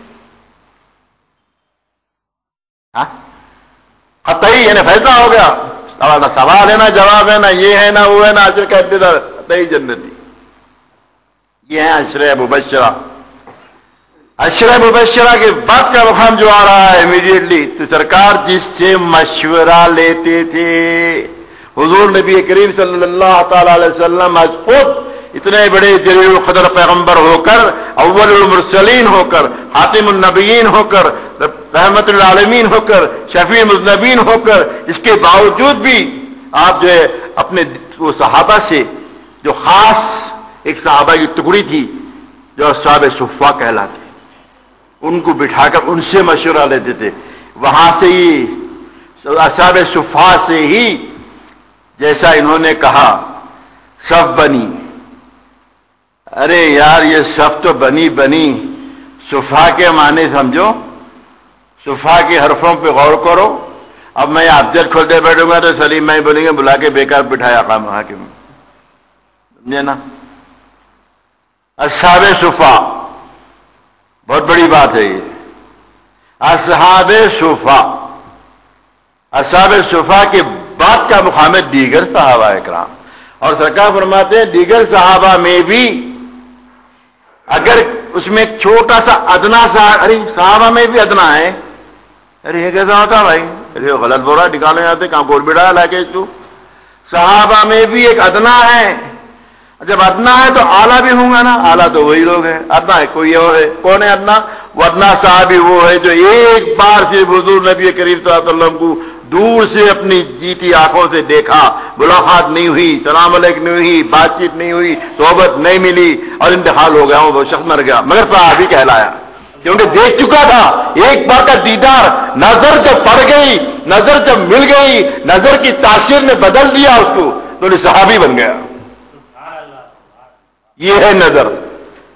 خطائی یعنی فیصلہ ہو گیا، نہ سوال ہے، نہ جواب ہے، نہ یہ ہے، نہ وہ ہے، نہ عشر کا ابتدار، خطائی جنتی۔ یہ ہے عشرہ مبشرہ۔ عشرہ مبشرہ کے بعد کا مقام جو آ رہا ہے امیڈیٹلی، تو سرکار جس سے مشورہ لیتے تھے، حضور نبی کریم صلی اللہ تعالی علیہ وسلم آج خود اتنے بڑے جلیل القدر پیغمبر ہو کر، اول المرسلین ہو کر، خاتم النبیین ہو کر، رحمت للعالمین ہو کر، شفیع المذنبین ہو کر، اس کے باوجود بھی آپ جو ہے اپنے وہ صحابہ سے جو خاص ایک صحابہ کی ٹکڑی تھی جو اصحاب صفا کہلاتے، ان کو بٹھا کر ان سے مشورہ لیتے تھے۔ وہاں سے ہی اصحاب صفا سے ہی جیسا انہوں نے کہا صف بنی، ارے یار یہ صف تو بنی بنی، صفا کے معنی سمجھو، صفا کے حرفوں پہ غور کرو۔ اب میں ابجد کھولتے بیٹھوں گا تو سلیم میں بولیں گے بلا کے بیکار بٹھایا قام حاکم، سمجھے نا؟ اصحاب صفا بہت بڑی بات ہے یہ، اصحاب صفا، اصحاب صفا کے بعد کا مقام ہے دیگر صحابہ اکرام، اور سرکار فرماتے ہیں دیگر صحابہ میں بھی اگر اس میں چھوٹا سا ادنا سا، ارے صحابہ میں بھی ادنا ہے، ارے یہ کیسا ہوتا بھائی، ارے غلط بول رہا، نکالے جاتے کہاں گول بڑھا لا کے تو، صحابہ میں بھی ایک ادنا ہے، جب ادنا ہے تو اعلیٰ بھی ہوں گا نا، اعلیٰ تو وہی لوگ ہیں، ادنا ہے کوئی اور ہے، کون ہے ادنا؟ وہ ادنا صحابی وہ ہے جو ایک بار صرف حضور نبی کریم صلی اللہ علیہ وسلم کو دور سے اپنی جیتی آنکھوں سے دیکھا، ملاقات نہیں ہوئی، سلام علیکم نہیں ہوئی، بات چیت نہیں ہوئی، صحبت نہیں ملی اور انتقال ہو گیا، وہ شخص مر گیا، مگر صحابی کہلایا کیونکہ دیکھ چکا تھا ایک بار کا دیدار، نظر جب پڑ گئی، نظر جب مل گئی، نظر کی تاثیر نے بدل دیا اس کو، تو صحابی بن گیا۔ یہ ہے نظر،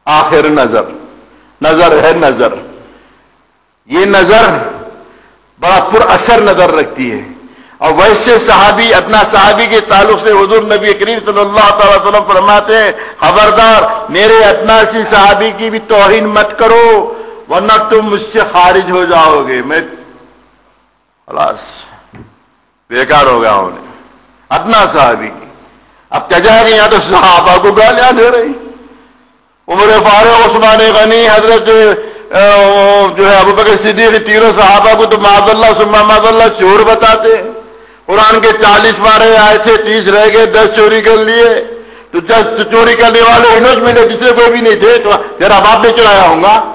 آخر نظر، نظر ہے نظر، یہ نظر بڑا پر اثر نظر رکھتی ہے. اور ویسے صحابی، اپنا صحابی کے تعلق سے حضور نبی کریم صلی اللہ تعالی وسلم فرماتے ہیں خبردار میرے ادنا سی صحابی کی بھی توہین مت کرو ورنہ تم مجھ سے خارج ہو جاؤ گے. میں خلاص بیکار ہو گیا ہوں نے ادنا صحابی کی. اب تجاری یہاں تو صحابہ کو گالیاں دے رہی، عمر فاروق، عثمان غنی، حضرت جو ہے ابو بکر صدیق، تینوں صحابہ کو تو معاذ اللہ ثم معاذ اللہ چور بتاتے. قرآن کے چالیس پارے آئے تھے، تیس رہ گئے، دس چوری کر لیے. تو دس چوری کرنے والے انہوں ملے جس میں کوئی بھی نہیں تھے، تو تیرا باپ نے چرایا ہوں گا.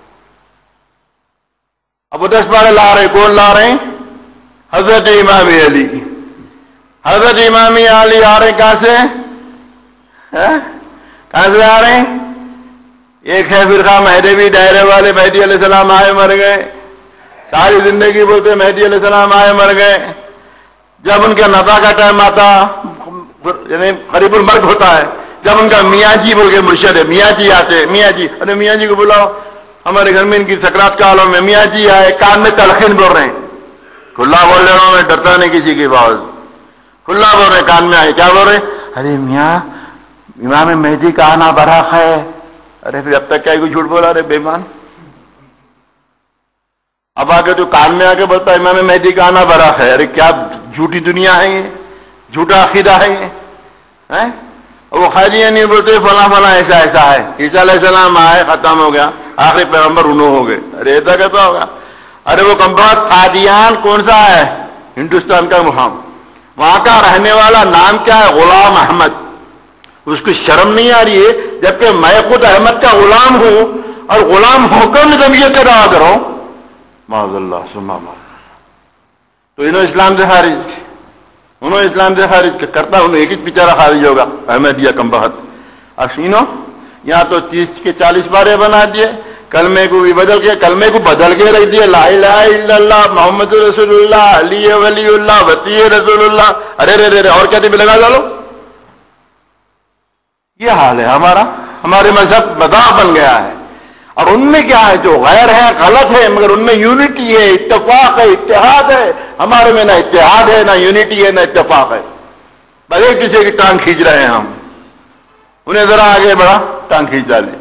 اب وہ دس پارے لا رہے، کون لا رہے ہیں؟ حضرت امام علی. حضرت امام علی آ رہے کہاں سے؟ کہاں سے آ رہے ہیں؟ ایک ہے فرقہ مہدوی دائرے والے، مہدی علیہ السلام آئے مر گئے، ساری زندگی بولتے مہدی علیہ السلام آئے مر گئے. جب ان کا نفع کا ٹائم آتا، یعنی قریب المرگ ہوتا ہے، جب ان کا میاں جی بول کے مرشد ہے، میاں جی آتے، میاں جی، ارے میاں جی کو بلاؤ، ہمارے گھر میں ان کی سکرات کا عالم ہے. میاں جی آئے، کان میں تلقین بول رہے ہیں، کھلا بول رہا ہوں میں، ڈرتا نہیں کسی کی باز، کھلا بول رہے ہیں، کان میں آئے، کیا بول رہے ہیں؟ ارے میاں امام مہدی کا آنا برحق ہے. ارے پھر اب تک کیا کوئی جھوٹ بولا رہے بے ایمان. اب آ کے تو کان میں آ کے بولتا امام مہدی کا آنا برحق ہے. ارے کیا جھوٹی دنیا ہے یہ، جھوٹا عقیدہ ہے یہ. وہ خالی نہیں بولتے فلاں فلاں ایسا ایسا ہے. عیسیٰ علیہ السلام آئے، ختم ہو گیا، آخری پیغمبر انہوں ہو گئے. ارے ایسا کیسا ہوگا؟ ارے وہ کمبخت قادیان کون سا ہے؟ ہندوستان کا مقام، وہاں کا رہنے والا نام کیا ہے؟ غلام احمد. اس کی شرم نہیں آ رہی ہے جبکہ میں خود احمد کا غلام ہوں اور غلام ہو کر نظمیت کا دعویٰ کرو. معاذ اللہ ثم معاذ. تو انہوں اسلام سے خارج، انہوں اسلام سے خارج کرتا، انہوں ایک ہی بیچارہ خارج ہوگا، احمدیہ کمبخت. اب انہوں یہاں تو تیس کے چالیس بارے بنا دیے، کلمے کو بھی بدل کے، کلمے کو بدل کے رکھ دیے، لا الہ الا اللہ محمد رسول اللہ علی ولی اللہ وطی رسول اللہ. ارے رے رے اور کیا بھی لگا ڈالو. یہ حال ہے ہمارا، ہمارے مذہب مذاق بن گیا ہے. اور ان میں کیا ہے؟ جو غیر ہے، غلط ہے، مگر ان میں یونٹی ہے، اتفاق ہے، اتحاد ہے. ہمارے میں نہ اتحاد ہے، نہ یونٹی ہے، نہ اتفاق ہے. بس ایک دوسرے کی ٹانگ کھینچ رہے ہیں ہم. انہیں ذرا آگے بڑھا، ٹانگ کھینچ ڈالے.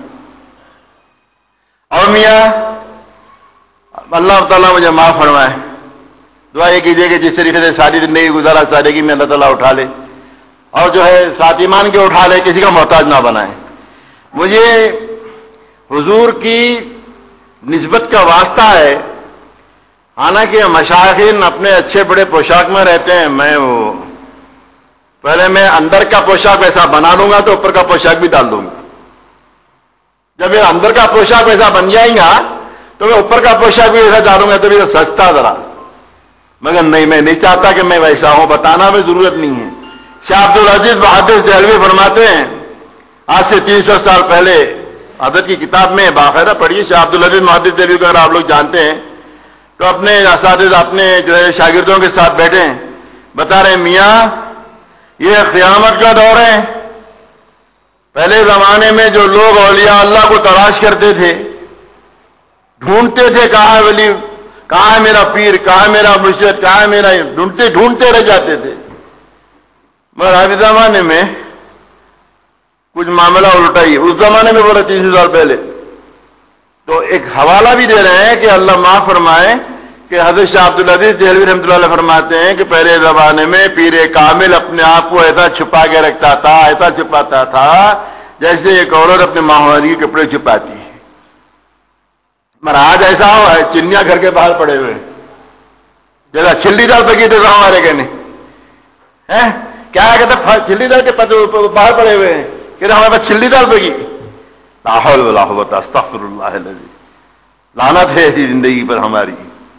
اور میاں اللہ تعالیٰ مجھے معاف فرمائے، دعا یہ کیجیے کہ جس طریقے سے ساری زندگی گزارا سادگی میں اللہ تعالیٰ اٹھا لے، اور جو ہے ساتھ ایمان کے اٹھا لے، کسی کا محتاج نہ بنائے. مجھے حضور کی نسبت کا واسطہ ہے، حالانکہ مشائخین اپنے اچھے بڑے پوشاک میں رہتے ہیں. میں وہ پہلے میں اندر کا پوشاک ویسا بنا لوں گا تو اوپر کا پوشاک بھی ڈال دوں گا. جب میرا اندر کا پوشاک ویسا بن جائے گا تو میں اوپر کا پوشاک بھی ویسا ڈالوں گا تو میرا سستا ذرا. مگر نہیں، میں نہیں چاہتا کہ میں ویسا ہوں، بتانا میں ضرورت نہیں ہے. شاہ عبد العزیز محدث دہلوی فرماتے ہیں، آج سے تین سو سال پہلے حضرت کی کتاب میں باقاعدہ پڑھیے، شاہ عبد العزیز محدث دہلوی کو اگر آپ لوگ جانتے ہیں تو اپنے اساتذہ اپنے جو ہے شاگردوں کے ساتھ بیٹھے ہیں، بتا رہے ہیں میاں یہ قیامت کا دور ہے. پہلے زمانے میں جو لوگ اولیاء اللہ کو تلاش کرتے تھے، ڈھونڈتے تھے کہاں ہے ولی، کہاں ہے میرا پیر، کہاں ہے میرا مرشد، کہاں ہے میرا، ڈھونڈتے ڈھونڈتے رہ جاتے تھے. مگر ابھی زمانے میں کچھ معاملہ الٹا ہی. اس زمانے میں بولا تین سو سال پہلے تو ایک حوالہ بھی دے رہے ہیں کہ اللہ معاف فرمائے کہ حضرت شاہ عبد العزیز دہلوی رحمۃ اللہ علیہ فرماتے ہیں کہ پہلے زمانے میں پیر کامل اپنے آپ کو ایسا چھپا کے رکھتا تھا، ایسا چھپاتا تھا جیسے ایک عورت اپنے ماہواری کے کپڑے چھپاتی ہے. مگر آج ایسا ہوا ہے چنیا گھر کے باہر پڑے ہوئے، جیسا چھلی دار پکی تھے ہمارے کہنے کیا کہتے چھلی دار کے باہر پڑے ہوئے ہیں کہ ہمارے پاس چھلی دار پکی. لا حول ولا قوت استغفر اللہ العظیم. لعنت ہے ایسی زندگی پر ہماری.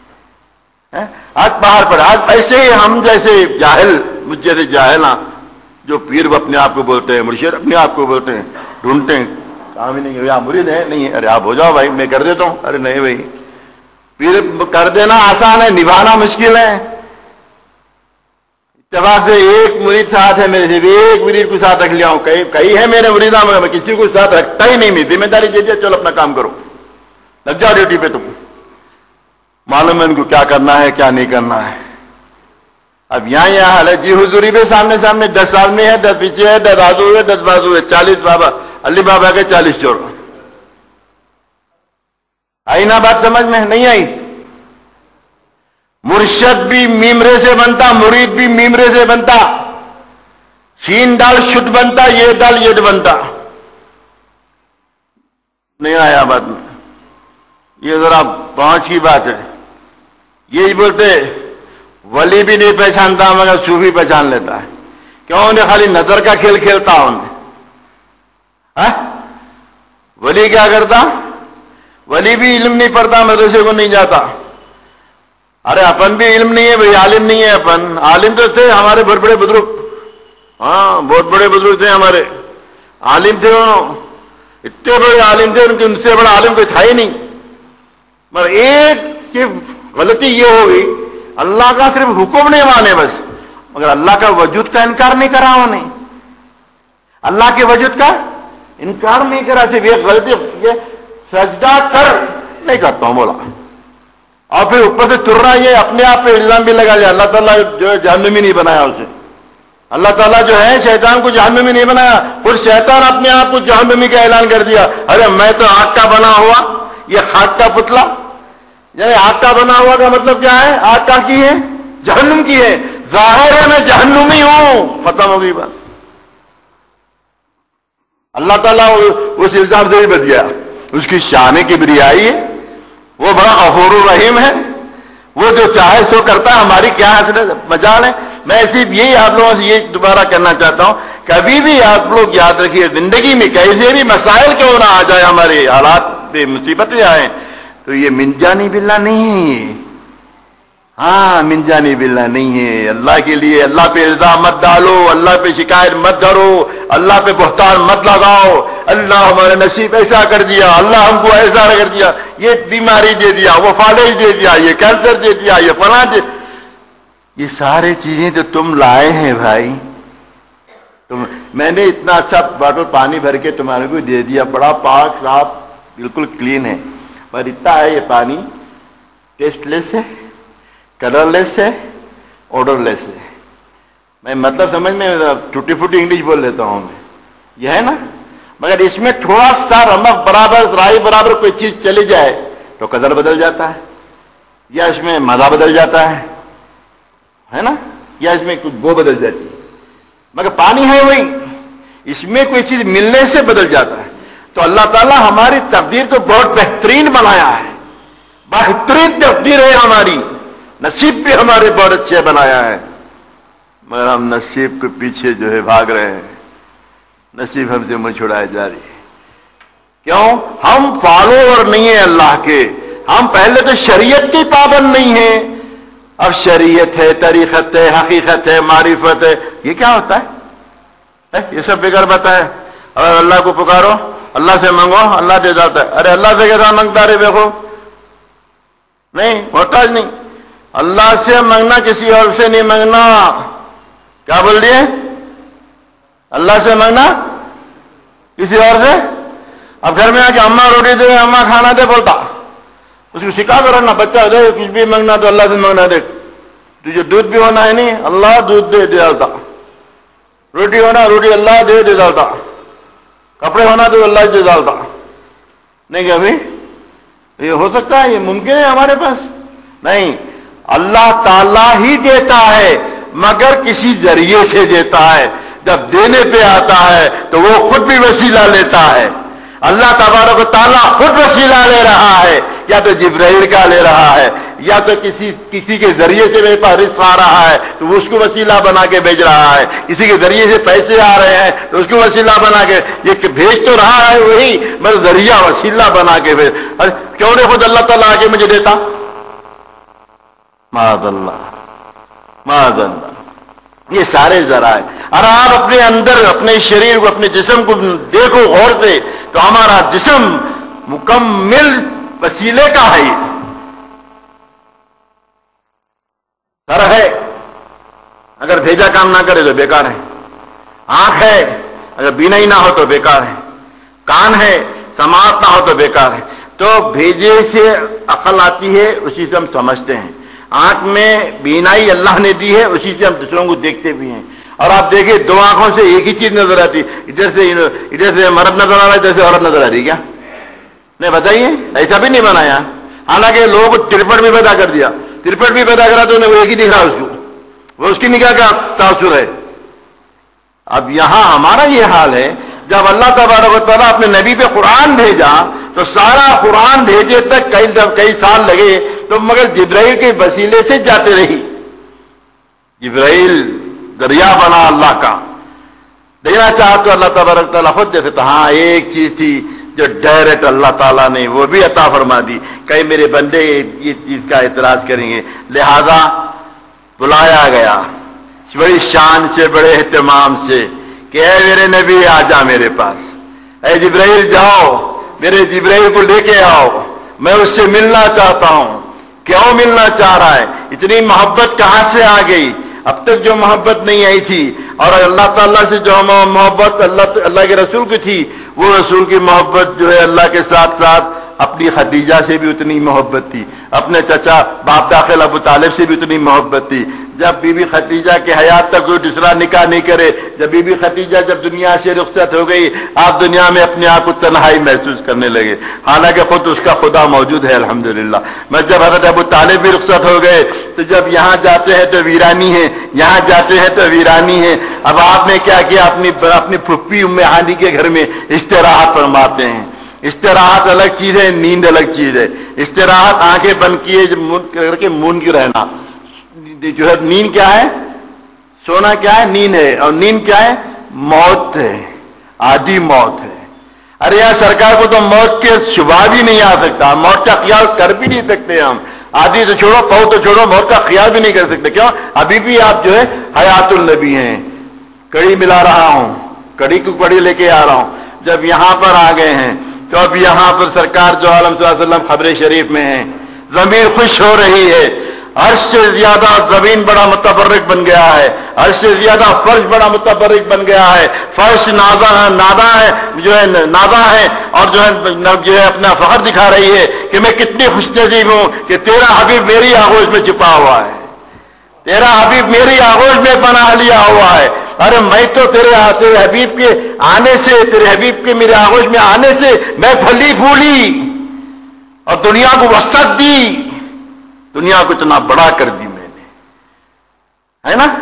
آج باہر پڑے، آج ایسے ہی ہم جیسے جاہل، مجھ جیسے جاہل ہاں جو پیر اپنے آپ کو بولتے ہیں، مرشد اپنے آپ کو بولتے ہیں، ڈھونڈتے ہیں کام ہی نہیں. آپ مرید ہیں؟ نہیں. ارے آپ ہو جاؤ بھائی، میں کر دیتا ہوں. ارے نہیں بھائی، پیر کر دینا آسان ہے، نبھانا مشکل ہے. اتفاق سے ایک مرید ساتھ ہے میرے سے، ایک مرید کو ساتھ رکھ لیا ہوں، کئی کئی ہے میرے مریداں میں کسی کو ساتھ رکھتا ہی نہیں، میں ذمہ داری دے دیا چلو اپنا کام کرو، لگ جاؤ ڈیوٹی پہ، تم معلوم ہے ان کو کیا کرنا ہے کیا نہیں کرنا ہے۔ اب یہاں یہاں حال ہے جی حضوری پہ سامنے سامنے دس آدمی ہے، دس پیچھے ہے، دس آزو ہے، دس بازو ہے، چالیس بابا علی بابا کے چالیس چور۔ آئی نا بات سمجھ میں؟ نہیں آئی؟ مرشد بھی میمرے سے بنتا، مرید بھی میمرے سے بنتا، شین ڈال شد بنتا، یہ ڈال ید بنتا۔ نہیں آیا بات میں؟ یہ ذرا پہنچ کی بات ہے۔ یہی بولتے ولی بھی نہیں پہچانتا مگر صوفی پہچان لیتا ہے، کیوں؟ انہیں خالی نظر کا کھیل کھیلتا انہیں۔ ولی کیا کرتا؟ ولی بھی علم نہیں پڑھتا، مدرسے کو نہیں جاتا۔ ارے اپن بھی علم نہیں ہے بھائی، عالم نہیں ہے اپن، عالم تو تھے ہمارے بڑے بڑے بزرگ، ہاں بہت بڑے بزرگ تھے ہمارے، عالم تھے انہوں، اتنے بڑے عالم تھے، ان کے ان سے بڑا عالم کوئی تھا ہی نہیں۔ مگر ایک غلطی یہ ہو گئی، اللہ کا صرف حکم نہیں مانے بس، مگر اللہ کا وجود کا انکار نہیں کرا انہوں نے، اللہ کے وجود کا انکار نہیں کرا، صرف ایک غلطی یہ سجدہ کر نہیں کرتا ہوں بولا، اور پھر اوپر سے تر رہا، یہ اپنے آپ پہ الزام بھی لگا لیا اللہ تعالیٰ جو ہے جہنمی نہیں بنایا اسے، اللہ تعالیٰ جو ہے شیطان کو جہنمی نہیں بنایا، پھر شیطان اپنے آپ کو جہنمی کا اعلان کر دیا، ارے میں تو آگ کا بنا ہوا، یہ خاک کا پتلا، یعنی آگ کا بنا ہوا کا مطلب کیا ہے؟ آگ کا کی ہے؟ جہنم کی ہے، ظاہر ہے میں جہنمی ہوں، ختم ہو گئی بات۔ اللہ تعالیٰ اس الزام سے بھی بچ گیا، اس کی شان کبریائی ہے، وہ بڑا غفور الرحیم ہے، وہ جو چاہے سو کرتا ہے، ہماری کیا حسرت مجال ہے۔ میں صرف یہی آپ لوگوں سے یہ دوبارہ کرنا چاہتا ہوں، کبھی بھی آپ لوگ یاد رکھیے زندگی میں کیسے بھی مسائل کیوں نہ آ جائے، ہمارے حالات پہ مصیبتیں آئیں، تو یہ من جانی باللہ نہیں ہے، ہاں من جانی باللہ نہیں ہے۔ اللہ کے لیے اللہ پہ الزام مت ڈالو، اللہ پہ شکایت مت کرو، اللہ پہ بہتان مت لگاؤ، اللہ ہمارے نصیب ایسا کر دیا، اللہ ہم کو ایسا کر دیا، یہ بیماری دے دیا، وہ فالج دے دیا، یہ کینسر دے دیا، یہ فلاں دے، یہ سارے چیزیں تو تم لائے ہیں بھائی، تم میں نے اتنا اچھا باٹل پانی بھر کے تمہارے کو دے دیا، بڑا پاک صاف بالکل کلین ہے، پر اتنا ہے یہ پانی ٹیسٹ لیس ہے، کلر لیس ہے، آڈر لیس ہے۔ میں مطلب سمجھ میں ٹوٹی پھوٹی انگلش بول لیتا ہوں میں، یہ ہے نا، مگر اس میں تھوڑا سا رمق برابر رائی برابر کوئی چیز چلی جائے تو کلر بدل جاتا ہے، یا اس میں مزہ بدل جاتا ہے ہے نا، یا اس میں کچھ بو بدل جاتی ہے، مگر پانی ہے وہی، اس میں کوئی چیز ملنے سے بدل جاتا ہے۔ تو اللہ تعالیٰ ہماری تقدیر تو بہت بہترین بنایا ہے، بہترین تقدیر ہے ہماری، نصیب بھی ہمارے بہت اچھے بنایا ہے، مگر ہم نصیب کے پیچھے جو ہے بھاگ رہے ہیں، نصیب ہم سے منہ چھڑائے جا رہی ہے۔ کیوں؟ ہم فالوور نہیں ہیں اللہ کے، ہم پہلے تو شریعت کی پابند نہیں ہیں، اب شریعت ہے، طریقت ہے، حقیقت ہے، معرفت ہے، یہ کیا ہوتا ہے؟ یہ سب بغیر بتائے، اور اللہ کو پکارو، اللہ سے مانگو، اللہ دے جاتا ہے، ارے اللہ سے کیسا مانگتا رہے دیکھو، نہیں محتاج نہیں، اللہ سے مانگنا کسی اور سے نہیں مانگنا، کیا بول دیے؟ اللہ سے مانگنا کسی اور سے، اب گھر میں آ کے اماں روٹی دے، اماں کھانا دے بولتا، اس کو سکھا کر رکھنا، بچہ دے کچھ بھی مانگنا تو اللہ سے مانگنا، دیکھ تجھے دودھ بھی ہونا ہے نہیں، اللہ دودھ دے دے ڈالتا، روٹی ہونا روٹی اللہ دے دے ڈالتا، کپڑے ہونا تو اللہ دے ڈالتا، نہیں کہ ابھی یہ ہو سکتا ہے، یہ ممکن ہے ہمارے پاس؟ نہیں، اللہ تعالیٰ ہی دیتا ہے مگر کسی ذریعے سے دیتا ہے، جب دینے پہ آتا ہے تو وہ خود بھی وسیلہ لیتا ہے، اللہ تبارک و تعالیٰ خود وسیلہ لے رہا ہے، یا تو جبرائیل کا لے رہا ہے، یا تو کسی کسی کے ذریعے سے میرے پاس رزق آ رہا ہے تو وہ اس کو وسیلہ بنا کے بھیج رہا ہے، کسی کے ذریعے سے پیسے آ رہے ہیں تو اس کو وسیلہ بنا کے، یہ بھیج تو رہا ہے وہی، بس ذریعہ وسیلہ بنا کے بھیج، کیوں نہیں خود اللہ تعالیٰ آگے مجھے دیتا؟ معاذ اللہ معاذ اللہ، یہ سارے ذرائع، اور آپ اپنے اندر اپنے شریر کو اپنے جسم کو دیکھو غور سے، تو ہمارا جسم مکمل وسیلے کا ہے، سر ہے، اگر بھیجا کام نہ کرے تو بیکار ہے. آنکھ ہے اگر بینائی نہ ہو تو بیکار ہے. کان ہے سماعت نہ ہو تو بیکار ہے. تو بھیجے سے عقل آتی ہے, اسی سے ہم سمجھتے ہیں. آنکھ میں بینائی اللہ نے دی ہے, اسی سے ہم دوسروں کو دیکھتے بھی ہیں. اور آپ دیکھیں دو آنکھوں سے ایک ہی چیز نظر آتی, ادھر سے ادھر سے مرد نظر آ رہا ہے, ادھر سے عورت نظر آ رہی. کیا نہیں بتائیے, ایسا بھی نہیں بنایا. حالانکہ لوگوں کو ترپٹ بھی پیدا کر دیا, ترپٹ بھی پیدا کرا تو انہیں وہ ایک ہی دکھ رہا اس کو, وہ اس کی نگاہ کا تاثر ہے. اب یہاں ہمارا یہ حال ہے, جب اللہ تبارک و تعالیٰ اپنے نبی پہ قرآن بھیجا تو سارا قرآن بھیجے تک کئی کئی سال لگے, تو مگر جبرائیل کے وسیلے سے جاتے رہی. جبرائیل دریا بنا اللہ کا, دینا چاہ تو اللہ تبارک تعالیٰ خود جیسے تو ہاں ایک چیز تھی جو ڈائریکٹ اللہ تعالیٰ نے وہ بھی عطا فرما دی. کئی میرے بندے یہ چیز کا اعتراض کریں گے, لہذا بلایا گیا بڑی شان سے, بڑے اہتمام سے کہ اے میرے نبی آ جا میرے پاس, اے جبرائیل جاؤ میرے جبرائیل کو لے کے آؤ, میں اس سے ملنا چاہتا ہوں. کیوں ملنا چاہ رہا ہے؟ اتنی محبت کہاں سے آ گئی؟ اب تک جو محبت نہیں آئی تھی, اور اللہ تعالیٰ سے جو محبت اللہ اللہ کے رسول کی تھی, وہ رسول کی محبت جو ہے اللہ کے ساتھ ساتھ اپنی خدیجہ سے بھی اتنی محبت تھی, اپنے چچا باپ داخل ابو طالب سے بھی اتنی محبت تھی. جب بی بی خدیجہ کے حیات تک کوئی دوسرا نکاح نہیں کرے, جب بی بی خدیجہ جب دنیا سے رخصت ہو گئی, آپ دنیا میں اپنے آپ کو تنہائی محسوس کرنے لگے, حالانکہ خود اس کا خدا موجود ہے الحمدللہ. میں جب حضرت ابو طالب بھی رخصت ہو گئے تو جب یہاں جاتے ہیں تو ویرانی ہے, یہاں جاتے ہیں تو ویرانی ہے. اب آپ نے کیا کیا, اپنی اپنی پھپھی ام ہانی کے گھر میں استراحت فرماتے ہیں. استراحت الگ چیز ہے, نیند الگ چیز ہے. استراحت آنکھیں بند کیے کر کے مون کی رہنا, جو ہے نیند کیا ہے, سونا کیا ہے, نیند ہے. اور نیند کیا ہے, موت ہے, آدھی موت ہے. ارے یار سرکار کو تو موت کے شبہ بھی نہیں آ سکتا, موت کا خیال کر بھی نہیں سکتے ہم. آدھی تو چھوڑو, فوت تو چھوڑو, موت کا خیال بھی نہیں کر سکتے. کیوں؟ ابھی بھی آپ جو ہے حیات النبی ہیں. کڑی ملا رہا ہوں, کڑی کو کڑی لے کے آ رہا ہوں. جب یہاں پر آ گئے ہیں تو اب یہاں پر سرکار جو عالم صلی اللہ علیہ وسلم خبر شریف میں ہیں, زمین خوش ہو رہی ہے. عرش سے زیادہ زمین بڑا متبرک بن گیا ہے, عرش سے زیادہ فرش بڑا متبرک بن گیا ہے. فرش نازا نادا ہے, جو ہے نادا ہے, اور جو ہے جو ہے اپنا فخر دکھا رہی ہے کہ میں کتنی خوش نصیب ہوں کہ تیرا حبیب میری آغوش میں چھپا ہوا ہے, تیرا حبیب میری آغوش میں پناہ لیا ہوا ہے. ارے میں تو تیرے تیرے حبیب کے آنے سے, تیرے حبیب کے میرے آغوش میں آنے سے میں پھلی پھولی اور دنیا کو وسعت دی, دنیا کو اتنا بڑا کر دی میں نے, ہے نا.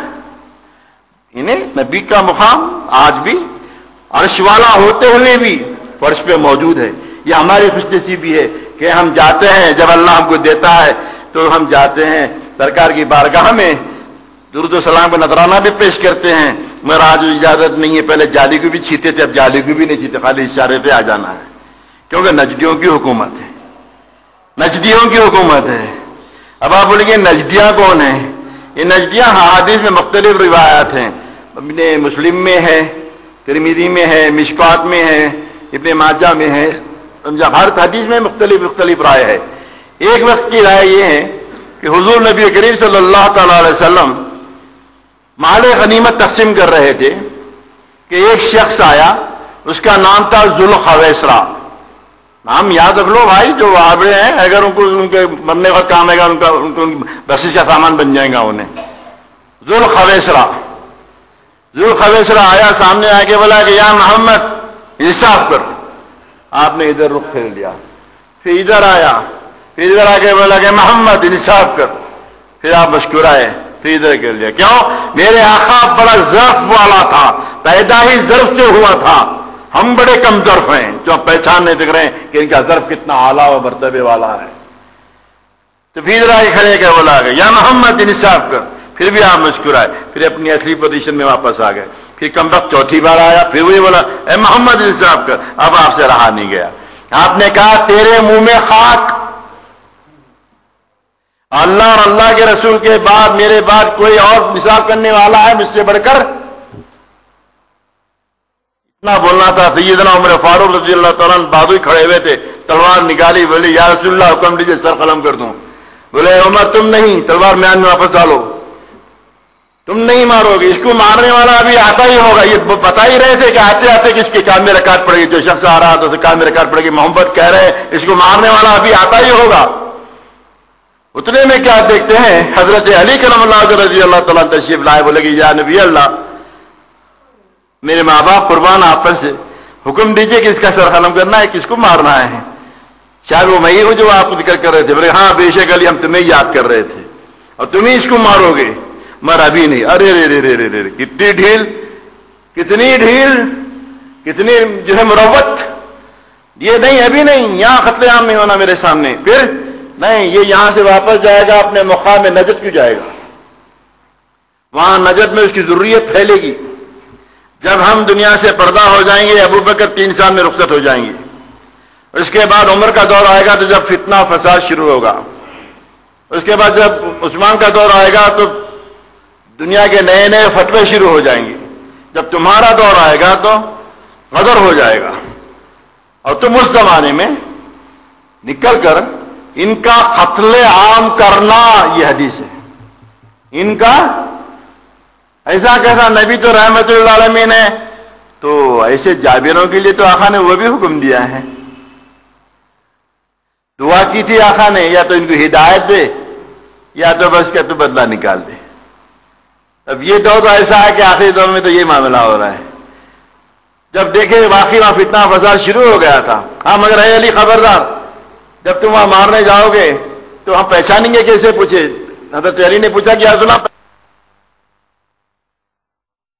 انہیں نبی کا مقام آج بھی عرش والا ہوتے ہوئے بھی فرش پہ موجود ہے. یہ ہماری خوش نصیبی ہے کہ ہم جاتے ہیں, جب اللہ ہم کو دیتا ہے تو ہم جاتے ہیں سرکار کی بارگاہ میں, درود و سلام کا نذرانہ بھی پیش کرتے ہیں. مگر آج اجازت نہیں ہے, پہلے جالی کو بھی چھیتے تھے, اب جالی کو بھی نہیں چھیتے, خالی اشارے پہ آ جانا ہے, کیونکہ نجدیوں کی حکومت ہے, نجدیوں کی حکومت ہے. اب آپ بولیں گے نجدیاں کون ہیں؟ یہ نجدیاں حدیث میں مختلف روایات ہیں. ابن مسلم میں ہے, ترمذی میں ہے, مشکات میں ہے, ابن ماجہ میں ہے. ہر حدیث میں مختلف مختلف رائے ہے. ایک وقت کی رائے یہ ہے کہ حضور نبی کریم صلی اللہ تعالی علیہ وسلم مال غنیمت تقسیم کر رہے تھے کہ ایک شخص آیا, اس کا نام تھا ذوالخویسرہ. نام یاد رکھ لو بھائی, جو آبڑے ہیں اگر ان کو ان کے مرنے کا کام ہے گا, ان کا ان کو بخشش کا سامان بن جائے گا انہیں. ذوالخویسرہ ذوالخویسرہ آیا, سامنے آ کے بولا کہ یا محمد انصاف کر. آپ نے ادھر رخ پھیر لیا, پھر ادھر آیا, پھر ادھر آ کے بولا کہ محمد انصاف کر. پھر آپ مسکرائے, پھر ادھر کر لیا. کیوں؟ میرے آقا بڑا ظرف والا تھا, پیدا ہی ظرف سے ہوا تھا. ہم بڑے کم ظرف ہیں جو آپ پہچان نہیں سک رہے ہیں کہ ان کا ظرف کتنا اعلیٰ و مرتبے والا ہے. تو پھر ادھر آ کے کھڑے کیا بولا کہ یا محمد انصاف کر. پھر بھی آپ مسکرائے, پھر اپنی اصلی پوزیشن میں واپس آ گئے. پھر کم وقت چوتھی بار آیا, پھر وہی بولا اے محمد انصاف کر. اب آپ سے رہا نہیں گیا, آپ نے کہا تیرے منہ میں خاک, اللہ اور اللہ کے رسول کے بعد میرے بعد کوئی اور انصاف کرنے والا ہے مجھ سے بڑھ کر؟ اتنا بولنا تھا. سیدنا عمر فاروق رضی اللہ تعالیٰ بازو کھڑے ہوئے تھے, تلوار نکالی, بولے یا رسول اللہ حکم دیجیے سر قلم کر دوں. بولے عمر تم نہیں, تلوار میان میں واپس ڈالو. تم نہیں مارو گے، اس کو مارنے والا ابھی آتا ہی ہوگا. یہ بتا ہی رہے تھے کہ آتے آتے کس کے کان میں رکعت پڑے گی. جو شخص آ رہا تو اسے کان میں رکعت پڑے گی. محمد کہہ رہے ہیں اس کو مارنے والا ابھی آتا ہی ہوگا. اتنے میں کیا دیکھتے ہیں، حضرت علی کرم اللہ وجہ رضی اللہ تعالیٰ تشریف لائے. بولے کہ یا نبی اللہ، میرے ماں باپ قربان آپ پر سے، حکم دیجئے کہ اس کا سر قلم کرنا ہے، کس کو مارنا ہے. شاید وہ میں ہی ہوں جو آپ کو ذکر کر رہے تھے. بولے ہاں بے شک علی، ہم تمہیں یاد کر رہے تھے اور تم ہی اس کو مارو گے. مر ابھی نہیں. ارے رے رے رے رے رے کتنی ڈھیل، کتنی ڈھیل، کتنی جو ہے مروت. یہ نہیں، ابھی نہیں، یہاں قتل عام نہیں ہونا میرے سامنے. پھر نہیں، یہ یہاں سے واپس جائے گا اپنے مقام میں. نجد کیوں جائے گا؟ وہاں نجد میں اس کی ضروریت پھیلے گی. جب ہم دنیا سے پردہ ہو جائیں گے، ابو بکر تین سال میں رخصت ہو جائیں گے. اس کے بعد عمر کا دور آئے گا تو جب فتنہ فساد شروع ہوگا. اس کے بعد جب عثمان کا دور آئے گا تو دنیا کے نئے نئے فتوے شروع ہو جائیں گے. جب تمہارا دور آئے گا تو غدر ہو جائے گا. اور تم اس زمانے میں نکل کر ان کا قتل عام کرنا، یہ حدیث ہے. ان کا ایسا کیسا، نبی تو رحمت للعالمین ہے، تو ایسے جابروں کے لیے تو آقا نے وہ بھی حکم دیا ہے. دعا کی تھی آقا نے، یا تو ان کو ہدایت دے یا تو بس کا تو بدلہ نکال دے. اب یہ دور تو ایسا ہے کہ آخری دور میں تو یہ معاملہ ہو رہا ہے. جب دیکھے واقعی وہاں فتنہ فساد شروع ہو گیا تھا. ہاں مگر اے علی خبردار، جب تم وہاں مارنے جاؤ گے تو ہم پہچانیں گے کیسے؟ پوچھے حضرت علی نے پوچھا کہ یا سنا